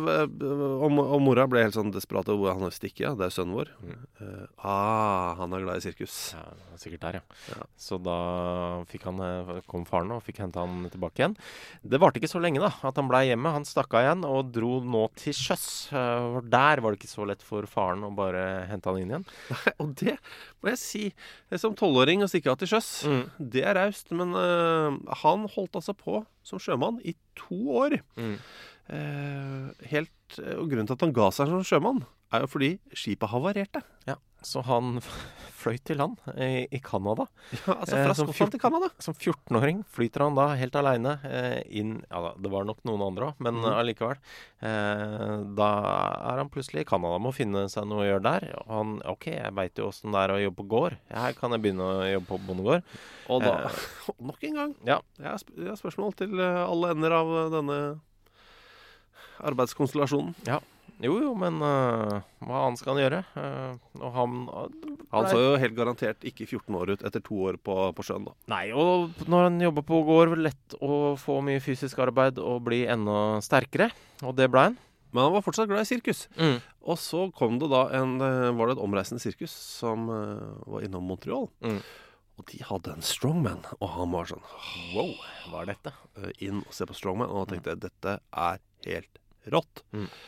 og mora ble helt sånn desperate hvor han stikker, det sønnen vår. Han glad i sirkus. Ja, sikkert der, ja. Så da kom faren og fikk hentet han tilbake igjen. Det varte ikke så lenge da, at han ble hjemme. Han stakk av igjen og dro nå til sjøs. Der var det ikke så lett for faren å bare hente han inn igjen. Nei, og det må jeg si, som 12-åring å stikke av til sjøs, det raust, men han holdt altså på som sjømann i 2 år. Og grunnen til at han ga seg som sjømann jo fordi skipet havarerte. Ja, så han fløy til land i Kanada. Ja, altså fra Skottland til Kanada. Som 14-åring flyter han da helt alene inn, det var nok noen andre også, men allikevel. Da han plutselig i Kanada, må finne seg noe å gjøre der. Og han, jeg vet jo hvordan det å jobbe på gård. Her kan jeg begynne å jobbe på bondegård. Og da, nok en gang, jeg har spørsmål til alle ender av denne arbeidskonstellasjonen. Ja. Jo, men hva annet skal han gjøre? Og han så jo helt garantert ikke 14 år ut etter 2 år på sjøen da. Nei, og når han jobber på gård, var det lett å få mye fysisk arbeid og bli enda sterkere, og det ble han. Men han var fortsatt glad i sirkus. Og så kom det da var det et omreisende sirkus som var innom Montreal. Og de hadde en strongman, og han var sånn, wow, hva dette? Inn og se på strongman, og han tenkte, dette helt rått.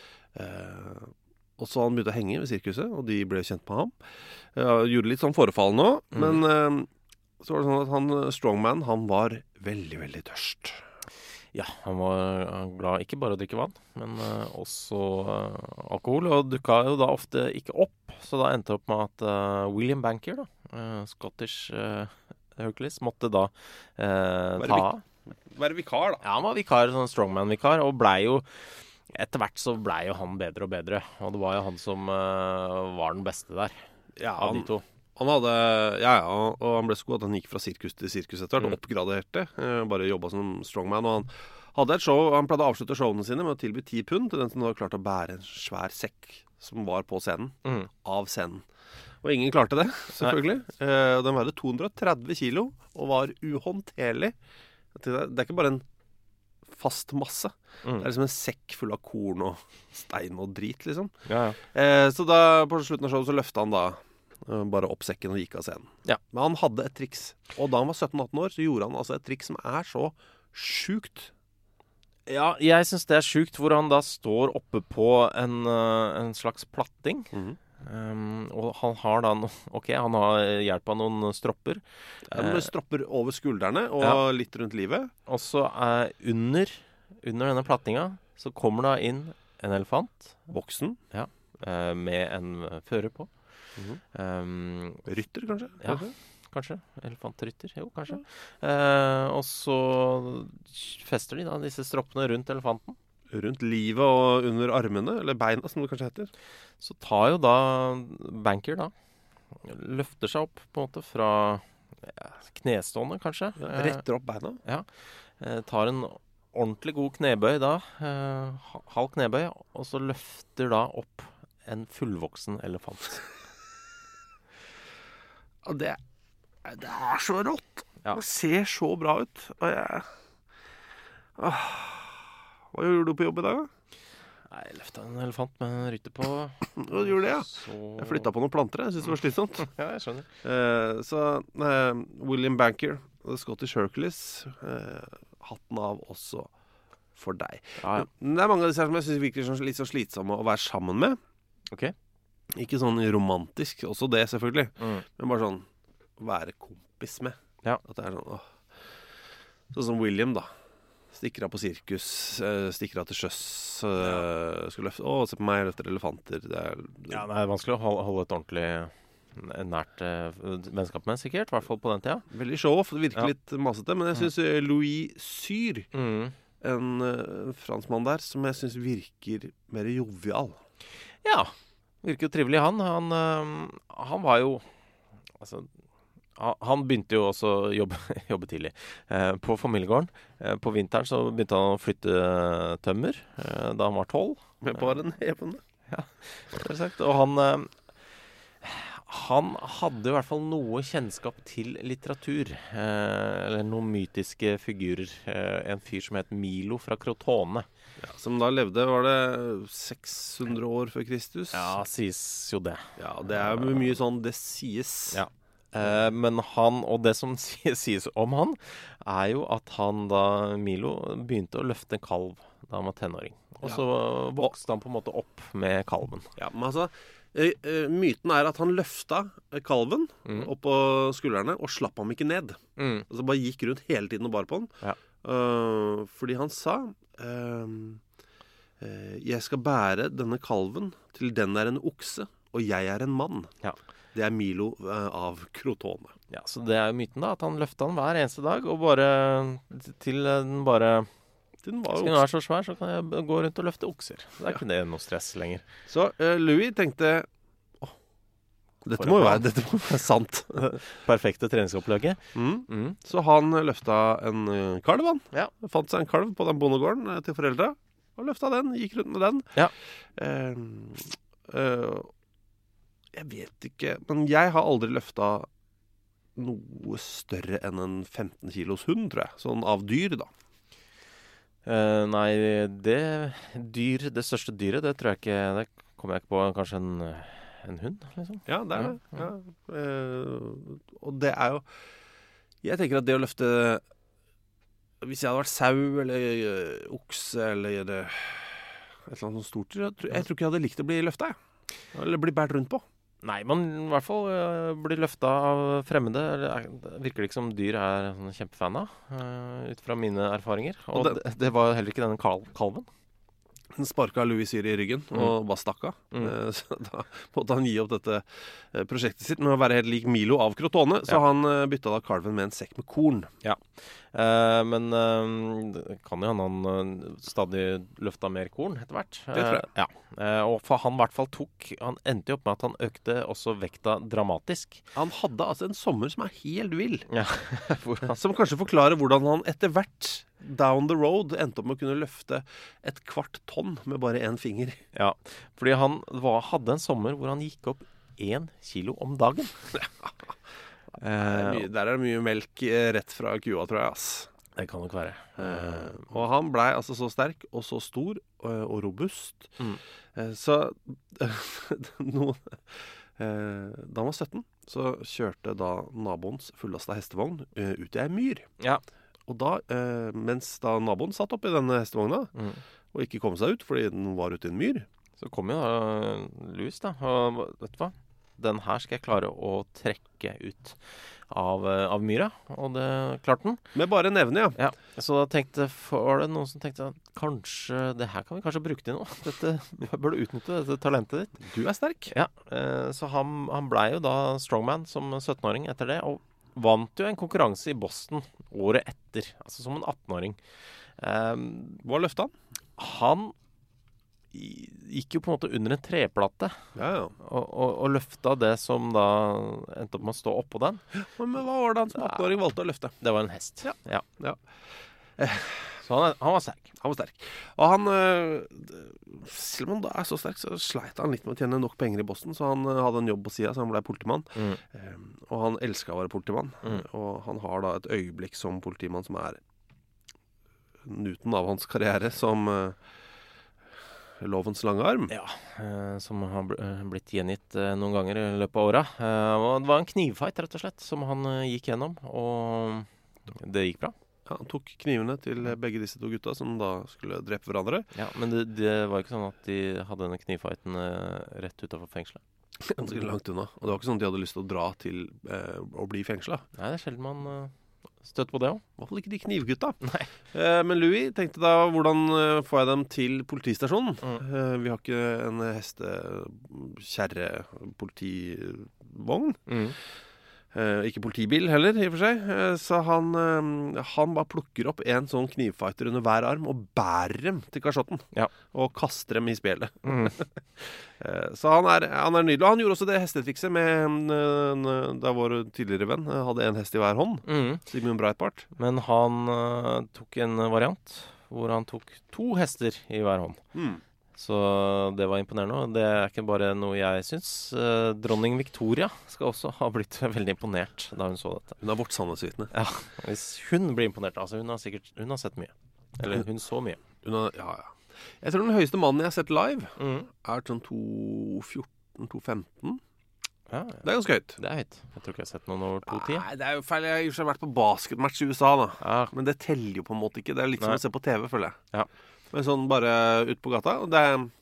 Og så han begynte å henge ved sirkuset, og de ble kjent på ham. Gjorde litt sånn forefall nå, men så var det sånn at han, strongman, han var veldig, veldig tørst. Ja, han var glad ikke bare å drikke vann, men også alkohol, og dukket jo da ofte ikke opp, så da endte det opp med at William Bankier, Scottish Hercules, måtte da ta være vikar, da. Ja, han var vikar, sånn strongman-vikar, og etter hvert så ble jo han bedre og bedre. Og det var jo han som var den beste der, av de to. Han hadde, og han ble så god at han gikk fra sirkus til sirkus etter hvert, oppgraderte, bare jobbet som strongman, og han hadde et show, han pleide å avslutte showene sine med å tilby 10 pund til den som hadde klart å bære en svær sekk som var på scenen, av scenen. Og ingen klarte det, selvfølgelig. Den veide 230 kilo og var uhåndterlig. Det er ikke bare en fast masse. Det er liksom en sekk full av korn og stein og drit, liksom. Så da, på slutten av showet, så løftet han da bare opp sekken og gikk av scenen. Men han hadde et triks. Og da han var 17-18 år, så gjorde han altså et triks som er så sjukt. Ja, jeg synes det er sjukt hvor han da står oppe på en slags platting. Og han har da han har hjelp av noen stropper. Noen stropper over skuldrene og litt rundt livet. Og så under denne plattinga så kommer da inn en elefant. Voksen. Ja, med en fører på. Rytter, kanskje? Ja, kanskje. Elefantrytter, jo, kanskje. Og så fester de da disse stroppene rundt elefanten. Rundt livet og under armene, eller beina, som det kanskje heter. Så tar jo da Banker da, løfter seg opp på en måte fra knestående, kanskje. Retter opp beina. Ja. Tar en ordentlig god knebøy da, halv knebøy, og så løfter da opp en fullvoksen elefant. Og det er så rått. Det ser så bra ut. Og hva gjorde du på jobb i dag, da? Jeg løftet en elefant med en rytte på. Hva gjorde det, ja? Jeg flyttet på noen planter. Jeg synes det var slitsomt. Ja, jeg skjønner. Så William Banker, The Scottish Hercules, hatten av også for deg. Ja. Det er mange av disse her som jeg synes virker litt så slitsomme å være sammen med. Ok. Ikke sånn romantisk, også det selvfølgelig. Men bare sånn være kompis med. Ja. At det er sånn som William da. Stikker av på sirkus, stikker av til sjøs, skal løfte, se på meg, løfter elefanter. Det er vanskelig å holde et ordentlig nært vennskap med, sikkert, i hvert fall på den tida. Veldig show-off, det virker litt masete, men jeg synes Louis Cyr, en franskmann der, som jeg synes virker mer jovial. Ja, virker jo trivelig han. Han var jo, altså, han begynte jo også å jobbe tidlig på familiegården. På vinteren så begynte han å flytte tømmer da han var 12. Med bare nevene. Ja, det er sagt. Og han hadde i hvert fall noe kjennskap til litteratur, eller noen mytiske figurer. En fyr som het Milo fra Crotone. Ja, som da levde, var det 600 år før Kristus? Ja, sies jo det. Ja, det er mye sånn, det sies. Ja. Men og det som sies om han, er jo at han da, Milo, begynte å løfte en kalv da han var tenåring. Og så vokste han på en måte opp med kalven. Ja, men altså, myten er at han løfta kalven opp på skuldrene og slapp ham ikke ned. Altså bare gikk rundt hele tiden og bar på han. Fordi han sa, jeg skal bære denne kalven til den er en okse, og jeg er en mann. Ja. Det er Milo av Crotone. Ja, så det er myten da, at han løftet han hver eneste dag, og bare til den bare... Skal den være så svær, så kan jeg gå rundt og løfte okser. Det er ikke det noe stress lenger. Så Louis tenkte, dette må være sant. Perfekte treningsopplegget. Så han løfta en kalv, han. Ja. Fant seg en kalv på den bondegården til foreldre, og løfta den, gikk rundt med den. Ja. Jeg vet ikke, men jeg har aldri løfta noe større enn en 15 kilos hund, tror jeg. Sånn av dyr, da. Nei, det største dyret, det tror jeg ikke, det kommer jeg ikke på, kanskje en hund, liksom. Ja, det er det. Ja. Og det er jo, jeg tenker at det å løfte, hvis jeg hadde vært sau, eller okse, eller et eller annet sånt stort dyr, jeg tror ikke jeg hadde likt å bli løftet, eller bli bært rundt på. Nei, man i hvert fall blir løftet av fremmede. Det virker det ikke som dyr er kjempefan av, ut fra mine erfaringer. Og det var heller ikke denne kalven. sparket Louis Cyr i ryggen og bare stakk av. Så da måtte han gi opp dette prosjektet sitt med å være helt lik Milo av Crotone, så han bytta da kalven med en sekk med korn. Ja, men det kan jo han stadig løfta mer korn etter hvert. Det tror jeg. Ja. Og for han i hvert fall han endte jo opp med at han økte også vekta dramatisk. Han hadde altså en sommer som helt vill. Ja, som kanskje forklarer hvordan han etter hvert down the road endte opp med å kunne løfte 1/4 tonn med bare en finger. Ja, fordi han hadde en sommer hvor han gikk opp 1 kilo om dagen. Der er det mye melk rett fra kua, tror jeg, ass. Det kan nok være. Og han blei altså så sterk og så stor og robust. Så da han var 17, så kjørte da naboens fullasta hestevogn ut i ei myr. Ja. Og da, mens da naboen satt opp i denne hestevogna og ikke kom seg ut fordi den var ute i en myr, så kom jo da Louis da, og vet du hva? Den her skal jeg klare å trekke ut av myra, og det klarte den. Med bare nevne, ja. Så da var det noen som tenkte at kanskje, det her kan vi kanskje bruke til noe. Dette bør du utnytte, dette talentet ditt. Du er sterk. Ja, så han ble jo da strongman som 17-åring etter det, og vant jo en konkurranse i Boston året etter, altså som en 18-åring. Hva løftet han? Han gikk jo på en måte under en treplate og løfta det som da endte opp med å stå oppå den. Men hva var det han som 18-åring valgte å løfte? Det var en hest. Ja. Så han var sterk. Han var sterk. Og han, selv om han da er så sterk, så sleit han litt med å tjene nok penger i Boston, så han hadde en jobb på siden, så han ble politimann. Og han elsket å være politimann. Og han har da et øyeblikk som politimann som er nuten av hans karriere, som lovens lange arm. Ja, som har blitt gjengitt noen ganger i løpet av året. Og det var en knivfight, rett og slett, som han gikk gjennom, og det gikk bra. Ja, han tok knivene til begge disse to gutta som da skulle drepe hverandre. Ja, men det var ikke sånn at de hadde denne knivfighten rett utenfor fengselet. Ganske langt unna. Og det var ikke sånn at de hadde lyst til å dra til å bli fengslet. Nei, det er sjelden man støtter på det også. I hvert fall ikke de knivgutta. Nei. Men Louis tenkte da, hvordan får jeg dem til politistasjonen? Vi har ikke en hestekjerre politivogn. Ikke politibil heller, i og for seg. Så han bare plukker opp en sånn knivfighter under hver arm og bærer dem til kasjotten. Ja. Og kaster dem i spjelet. Så han er nydelig. Og han gjorde også det hestetrikset med da vår tidligere venn hadde en hest i hver hånd. Sigmund Breitbart. Men han tok en variant hvor han tok 2 hester i hver hånd. Så det var imponerende, og det er ikke bare noe jeg synes. Dronning Victoria skal også ha blitt veldig imponert da hun så dette. Hun er vårt sannhetsvitne. Ja, hvis hun blir imponert, altså hun har sett mye. Eller hun så mye. Jeg tror den høyeste mannen jeg har sett live er sånn 2.14-2.15. Ja. Det er ganske høyt. Det er høyt. Jeg tror ikke jeg har sett noen over 2.10. Nei, det er jo feil. Jeg har vært på basketmatch i USA da. Ja. Men det teller jo på en måte ikke. Det er litt som å se på TV, føler jeg. Ja. Men sånn bare ut på gata. Og det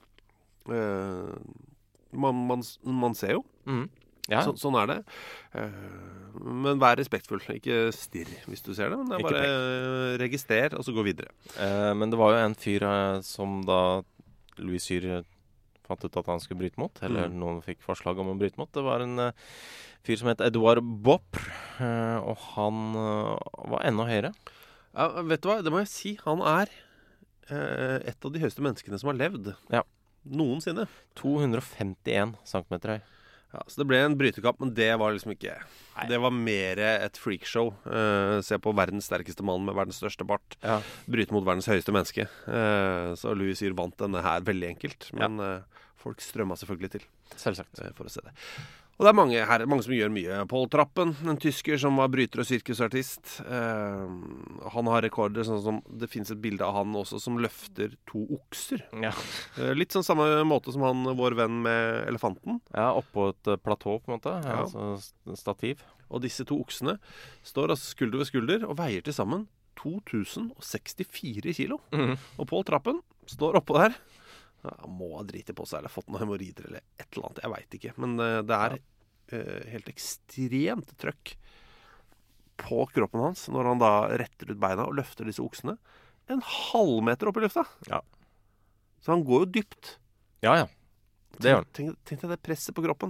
man ser jo. Ja. Sånn er det. Men vær respektfull. Ikke stirr hvis du ser det. Men det er bare registrer, og så gå videre. Men det var jo en fyr som da Louis Cyr fant ut at han skulle bryte mot, eller noen fikk forslag om å bryte mot. Det var en fyr som het Edouard Bopre, og han var enda høyere. Ja, vet du hva? Det må jeg si. Han er et av de høyeste menneskene som har levd noensinne. 251 centimeter høy. Ja, så det ble en brytekamp, men det var liksom ikke... Det var mer et freakshow. Se på verdens sterkeste mann med verdens største bart. Bryte mot verdens høyeste menneske. Så Louis Cyr vant denne her veldig enkelt. Men folk strømmet selvfølgelig til. Selvsagt. For å se det. Og det er mange som gjør mye. Paul Trappen, en tysker som var bryter og sirkusartist. Han har rekorder, sånn som det finnes et bilde av han også som løfter 2 okser. Ja. Litt sånn samme måte som han, vår venn med elefanten. Ja, oppå et platå på en måte. Ja. Altså stativ. Og disse 2 oksene står altså skulder ved skulder og veier til sammen 2064 kilo. Og Paul Trappen står oppå der. Han må ha driti på seg eller fått noen hemorrider eller et eller annet, jeg vet ikke. Men det er helt ekstremt trøkk på kroppen hans når han da retter ut beina og løfter disse oksene en halvmeter opp i lufta. Ja. Så han går jo dypt. Ja. Det gjør han. Tenk deg det presset på kroppen.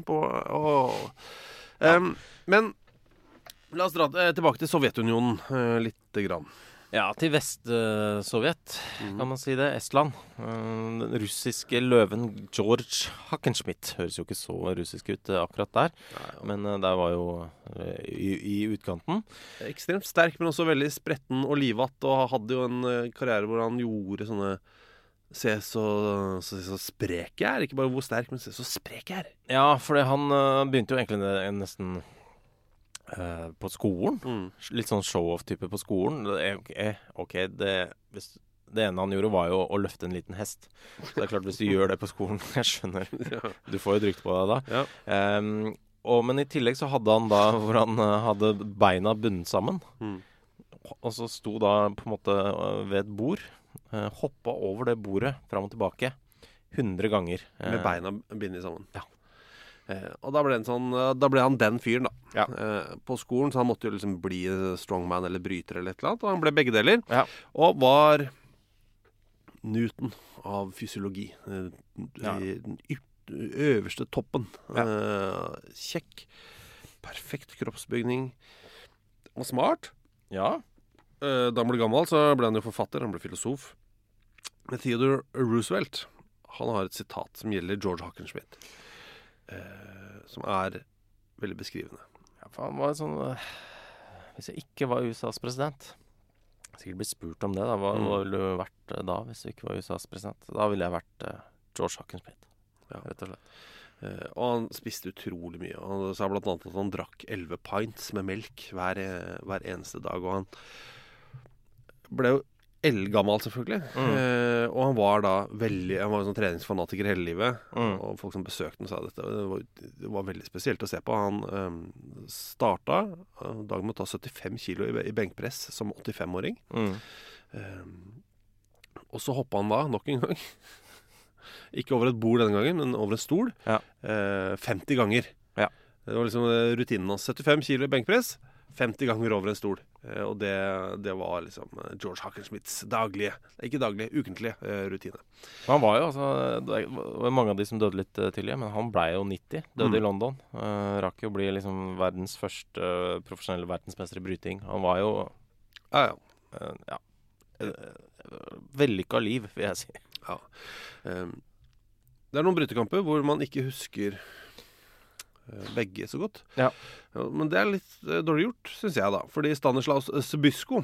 Men la oss dra tilbake til Sovjetunionen litt grann. Ja, til Vest-Sovjet, kan man si det. Estland. Den russiske løven George Hackenschmidt. Høres jo ikke så russisk ut akkurat der. Men der var jo i utkanten. Ekstremt sterk, men også veldig spretten og livatt. Og hadde jo en karriere hvor han gjorde sånne Se så sprek jeg er. Ikke bare hvor sterk, men se så sprek jeg er. Ja, for han begynte jo egentlig nesten på skolen. Litt sånn show-off-type på skolen. Det ene han gjorde var jo å løfte en liten hest. Så det er klart, hvis du gjør det på skolen, jeg skjønner, du får jo drygt på deg da. Men i tillegg så hadde han da, hvor han hadde beina bundet sammen. Og så sto da på en måte ved et bord, hoppa over det bordet fram og tilbake 100 ganger. Med beina bindet sammen. Ja. Og da ble han den fyren da på skolen, så han måtte jo liksom bli strongman eller bryter eller et eller annet, og han ble begge deler og var Newton av fysiologi i den øverste toppen. Kjekk, perfekt kroppsbygning, og smart. Da han ble gammel så ble han jo forfatter, han ble filosof. Men Theodore Roosevelt, han har et sitat som gjelder George Hackenschmidt, som er veldig beskrivende. Ja, for han var sånn hvis jeg ikke var USAs president, sikkert blitt spurt om det da, hva ville du vært da hvis du ikke var USAs president? Da ville jeg vært George Hackenschmidt, rett og slett. Og han spiste utrolig mye. Han sa blant annet at han drakk 11 pints med melk hver eneste dag, og han ble jo eldgammel selvfølgelig. Og han var da han var en sånn treningsfanatiker hele livet, og folk som besøkte han sa dette, det var veldig spesielt å se på. Han startet dagen med å ta 75 kilo i benkpress som 85-åring. Og så hoppet han da nok en gang ikke over et bord denne gangen, men over en stol 50 ganger. Det var liksom rutinen hans. 75 kilo i benkpress 50 ganger over en stol. Og det var liksom George Hackenschmidts ukentlige rutine. Han var jo, det var mange av de som døde litt tidligere, men han ble jo 90, døde i London. Rakk jo å bli liksom verdens første profesjonelle verdensmester i bryting. Han var jo vellykket liv, vil jeg si. Det er noen brytekamper hvor man ikke husker begge så godt. Men det er litt dårlig gjort, synes jeg da. Fordi Stanislaus Zbyszko,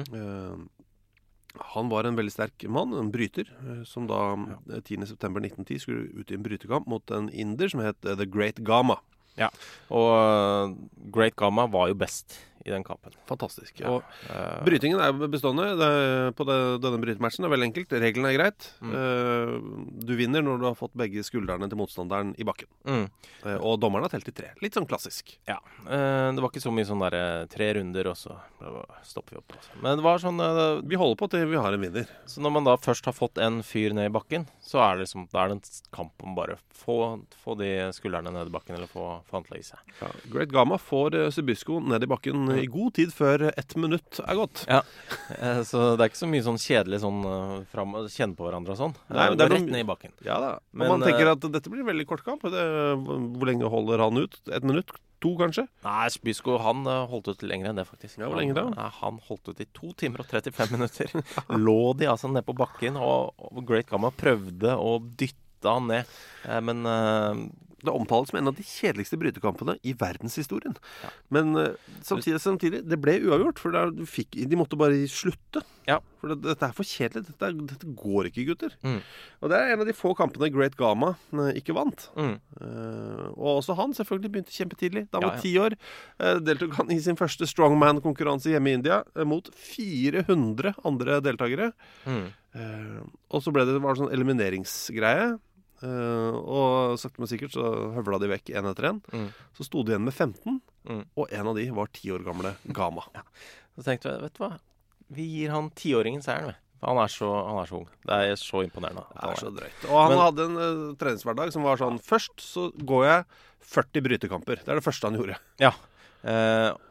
han var en veldig sterk mann, en bryter, som da 10. september 1910 skulle ut i en brytekamp mot en inder som het The Great Gama. Og Great Gama var jo best i den kampen. Fantastisk. Og brytingen er bestående på denne brytematchen. Det er veldig enkelt. Reglene er greit. Du vinner når du har fått begge skuldrene til motstanderen i bakken. Og dommeren har telt i 3. Litt sånn klassisk. Det var ikke så mye sånn der 3 runder, og så stopper vi opp. Men det var sånn vi holder på til vi har en vinner. Så når man da først har fått en fyr ned i bakken, så er det liksom, da er det en kamp om bare få de skuldrene ned i bakken, eller få han til å gi seg. Great Gama får Zbyszko ned i bakken i god tid før 1 minutt er gått. Så det er ikke så mye sånn kjedelig sånn kjenne på hverandre og sånn. Nei, det er rett ned i bakken. Men man tenker at dette blir en veldig kort kamp. Hvor lenge holder han ut? 1 minutt? 2 kanskje? Nei, Zbyszko han holdt ut lenger enn det faktisk. Hvor lenge da? Han holdt ut i 2 timer og 35 minutter. Lå de altså ned på bakken, og Great Gama prøvde å dytte han ned. Men det omtales som en av de kjedeligste brytekampene i verdenshistorien. Men samtidig, det ble uavgjort, for de måtte bare slutte. For dette er for kjedelig. Dette går ikke, gutter. Og det er en av de få kampene Great Gama ikke vant. Og også han selvfølgelig begynte kjempetidlig. Da han var 10 år, deltok han i sin første strongman-konkurranse hjemme i India mot 400 andre deltakere. Og så var det sånn elimineringsgreie. Og sakte men sikkert så høvla de vekk en etter en. Så sto de igjen med 15, og en av de var 10 år gamle Gama. Så tenkte jeg, vet du hva, vi gir han 10-åringen seieren. Han er så ung. Det er så imponerende. Det er så drøyt. Og han hadde en treningshverdag som var sånn: først så går jeg 40 brytekamper. Det er det første han gjorde.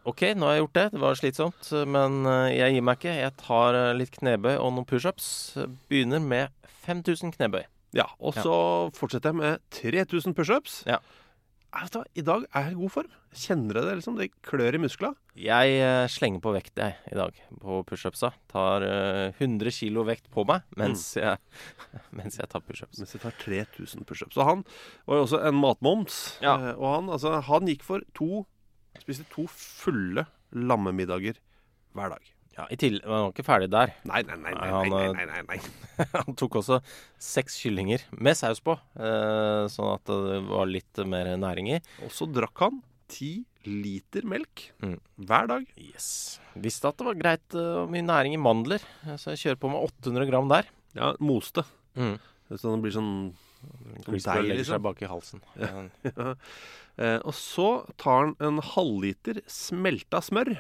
Ok, nå har jeg gjort det. Det var slitsomt, men jeg gir meg ikke. Jeg tar litt knebøy og noen push-ups. Begynner med 5000 knebøy. Ja, og så fortsetter jeg med 3000 push-ups. Ja. Altså, I dag er jeg i god form. Kjenner jeg det liksom? Det klør i muskler. Jeg slenger på vekt i dag på push-upsa. Tar 100 kilo vekt på meg mens jeg tar push-ups. Mens jeg tar 3000 push-ups. Så han var jo også en matmoms. Ja. Og han gikk for spiste 2 fulle lammemiddager hver dag. Ja, i tillegg var han ikke ferdig der. Nei. Han tok også 6 kyllinger med saus på, sånn at det var litt mer næring i. Og så drakk han 10 liter melk hver dag. Yes. Visste at det var greit mye næring i mandler, så jeg kjører på med 800 gram der. Ja, moste. Så det blir sånn deig legger seg bak i halsen. Ja. Og så tar han en halvliter smelta smør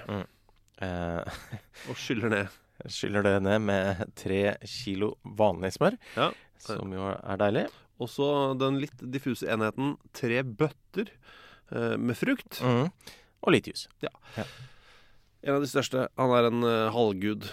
og skyller ned. Skyller det ned med 3 kilo vanlig smør, som jo er deilig. Og så den litt diffuse enheten 3 bøtter med frukt. Og litt jus. Ja. En av de største. Han er en halvgud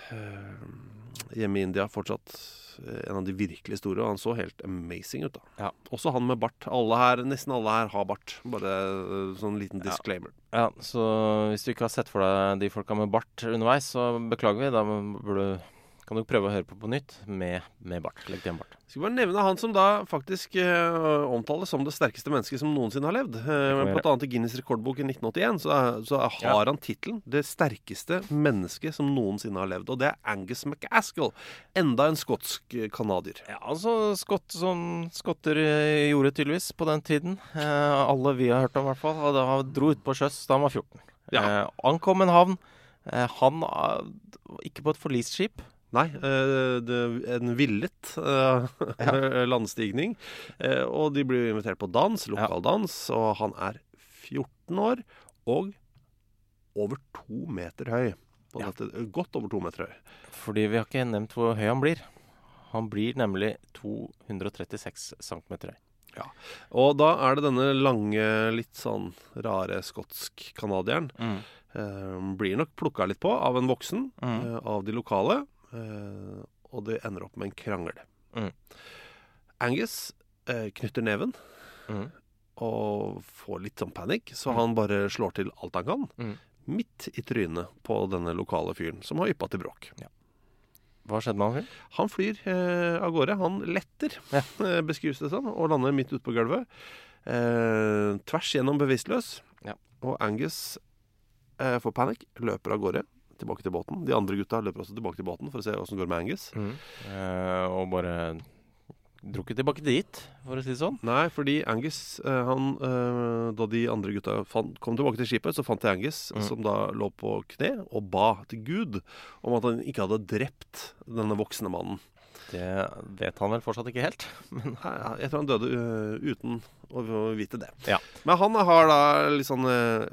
hjemme i India fortsatt. En av de virkelig store, og han så helt amazing ut da. Ja. Også han med bart. Nesten alle her har bart. Bare sånn liten disclaimer. Ja, så hvis du ikke har sett for deg de folka med bart underveis, så beklager vi. Da kan du prøve å høre på nytt med bart. Legg til en bart. Jeg skal bare nevne han som da faktisk omtales som det sterkeste mennesket som noensinne har levd. Blant annet i Guinness rekordbok i 1981 så har han titlen det sterkeste mennesket som noensinne har levd. Og det er Angus MacAskill. Enda en skotsk kanadier. Ja, altså skotter gjorde tydeligvis på den tiden. Alle vi har hørt om i hvert fall. Og da dro ut på sjøs da han var 14. Ja. Ankom en havn. Han ikke på et forlisskip. Nei, en villet landstigning. Og de blir invitert på lokaldans, og han er 14 år og over 2 meter høy. Godt over 2 meter høy. Fordi vi har ikke nevnt hvor høy han blir. Han blir nemlig 236 centimeter høy. Ja, og da er det denne lange, litt sånn rare skotsk-kanadieren. Blir nok plukket litt på av en voksen, av de lokale. Og det ender opp med en krangel. Angus knytter neven og får litt sånn panikk, så han bare slår til alt han kan midt i trynet på denne lokale fyren som har yppet til bråk. Ja. Hva skjedde med han? Han flyr av gårde. Han letter, beskrives det sånn, og lander midt ute på gulvet. Tvers gjennom bevisstløs. Ja. Og Angus får panikk, løper av gårde tilbake til båten. De andre gutta løper også tilbake til båten for å se hvordan det går med Angus. Og bare dro ikke tilbake dit, for å si det sånn. Nei, fordi Angus, da de andre gutta kom tilbake til skipet, så fant de Angus, som da lå på kne og ba til Gud om at han ikke hadde drept denne voksne mannen. Det vet han vel fortsatt ikke helt. Men jeg tror han døde uten å vite det. Ja. Men han har da litt sånn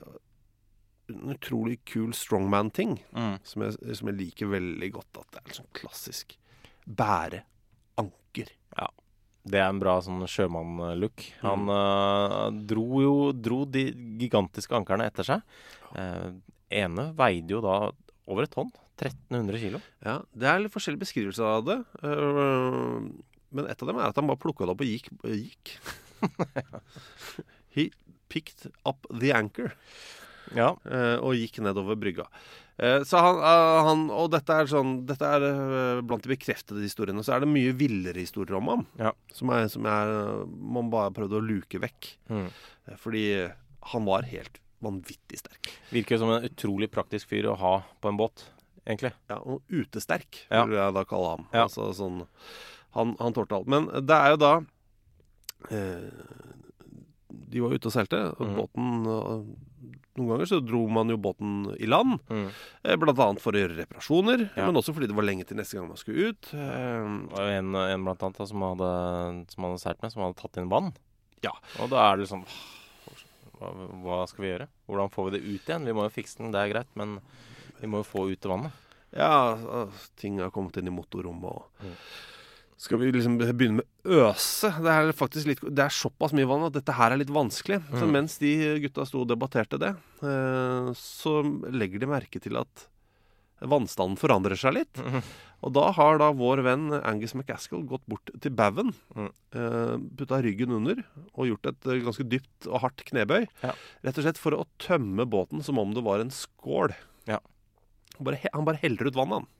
en utrolig kul strongman-ting som jeg liker veldig godt. At det er sånn klassisk bære anker. Ja, det er en bra sånn sjømann-look. Han dro de gigantiske ankerne etter seg. Ene veide jo da over et tonn. 1300 kilo. Ja, det er litt forskjellige beskrivelser av det. Men et av dem er at han bare plukket det opp og gikk. He picked up the anchor. Ja. Og gikk nedover brygga. Så han og dette er blant de bekreftede historiene. Så er det mye villere historier om ham, som man bare prøvde å luke vekk. Fordi han var helt vanvittig sterk. Virker som en utrolig praktisk fyr å ha på en båt, egentlig. Ja, og utesterk vil jeg da kalle ham. Altså, sånn, han tålte alt. Men det er jo da de var ute og seilte, og båten noen ganger så dro man jo båten i land, blant annet for å gjøre reparasjoner, men også fordi det var lenge til neste gang man skulle ut. Det var en blant annet som hadde seilt med, som hadde tatt inn vann. Ja. Og da er det liksom, hva skal vi gjøre? Hvordan får vi det ut igjen? Vi må jo fikse den, det er greit, men vi må jo få ut det vannet. Ja, ting har kommet inn i motorrommet, og skal vi liksom begynne med øse. Det er såpass mye vann at dette her er litt vanskelig. Så mens de gutta sto og debatterte det, så legger de merke til at vannstanden forandrer seg litt. Og da har da vår venn Angus McCaskill gått bort til baugen, putta ryggen under og gjort et ganske dypt og hardt knebøy. Ja. Rett og slett for å tømme båten som om det var en skål. Ja. Han bare heller ut vann, han.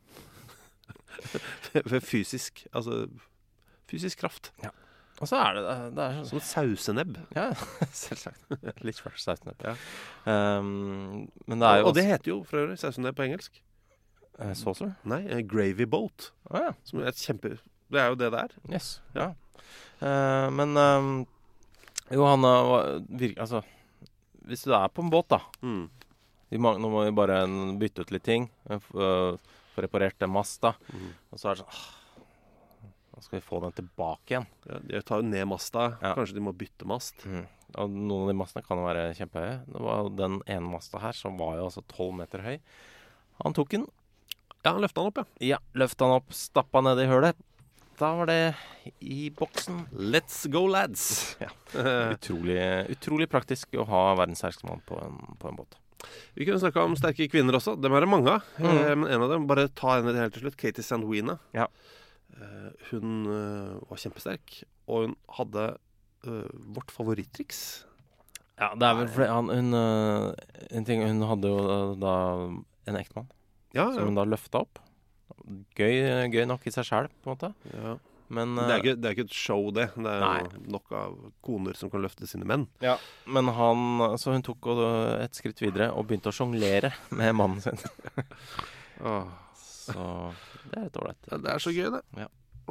Ved fysisk kraft. Ja. Og så er det er som et sausenebb. Ja, selvsagt. Litt svært sausenebb. Ja. Men det er jo og det heter jo for øvrig sausenebb på engelsk. Saucer? Nei, gravy boat. Ja. Som er det er jo det der. Yes, ja. Men jo, han altså, hvis du er på en båt da, nå må vi bare bytte ut litt ting, få reparert den masta, og så er det sånn, da skal vi få den tilbake igjen. Ja, de tar jo ned masta, kanskje de må bytte mast. Og noen av de mastene kan jo være kjempehøye. Det var den ene masta her, som var jo altså 12 meter høy. Han tok den. Ja, han løftet den opp, ja. Ja, løftet den opp, stappet ned i hølet. Da var det i boksen. Let's go, lads! Ja. Utrolig praktisk å ha verdens sterkeste mann på en båt. Vi kunne snakke om sterke kvinner også. Dem er det mange av. Men en av dem, bare ta henne helt til slutt, Katie Sandwina. Ja. Hun var kjempesterk, og hun hadde vårt favorittriks. Ja, det er vel fordi hun hadde jo da en ektemann som hun da løftet opp. Gøy nok i seg selv, på en måte. Ja. Men, det er ikke et show, det. Det er jo nok av koner som kan løfte sine menn. Ja, men så hun tok et skritt videre og begynte å jonglere med mannen sin. Så det er litt dårlig. Ja, det er så gøy, det. Ja.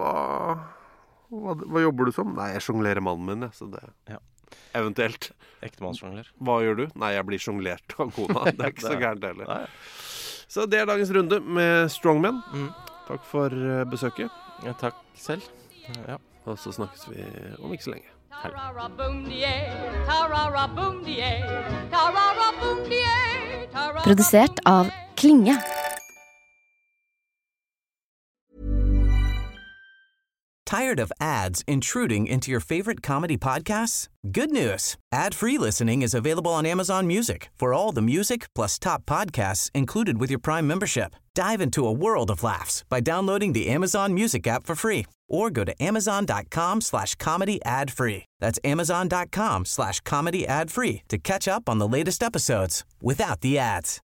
Hva jobber du som? Nei, jeg jonglerer mannen min, så det eventuelt. Ektemannsjongler. Hva gjør du? Nei, jeg blir jonglert av kona. Det er ikke så gærent heller. Så det er dagens runde med Strongmen. Takk for besøket. Ja, takk selv. Ja. Og så snakkes vi om ikke så lenge. Produsert av Klinge. Tired of ads intruding into your favorite comedy podcasts? Good news. Ad-free listening is available on Amazon Music for all the music plus top podcasts included with your Prime membership. Dive into a world of laughs by downloading the Amazon Music app for free or go to amazon.com/comedy ad-free. That's amazon.com/comedy ad-free to catch up on the latest episodes without the ads.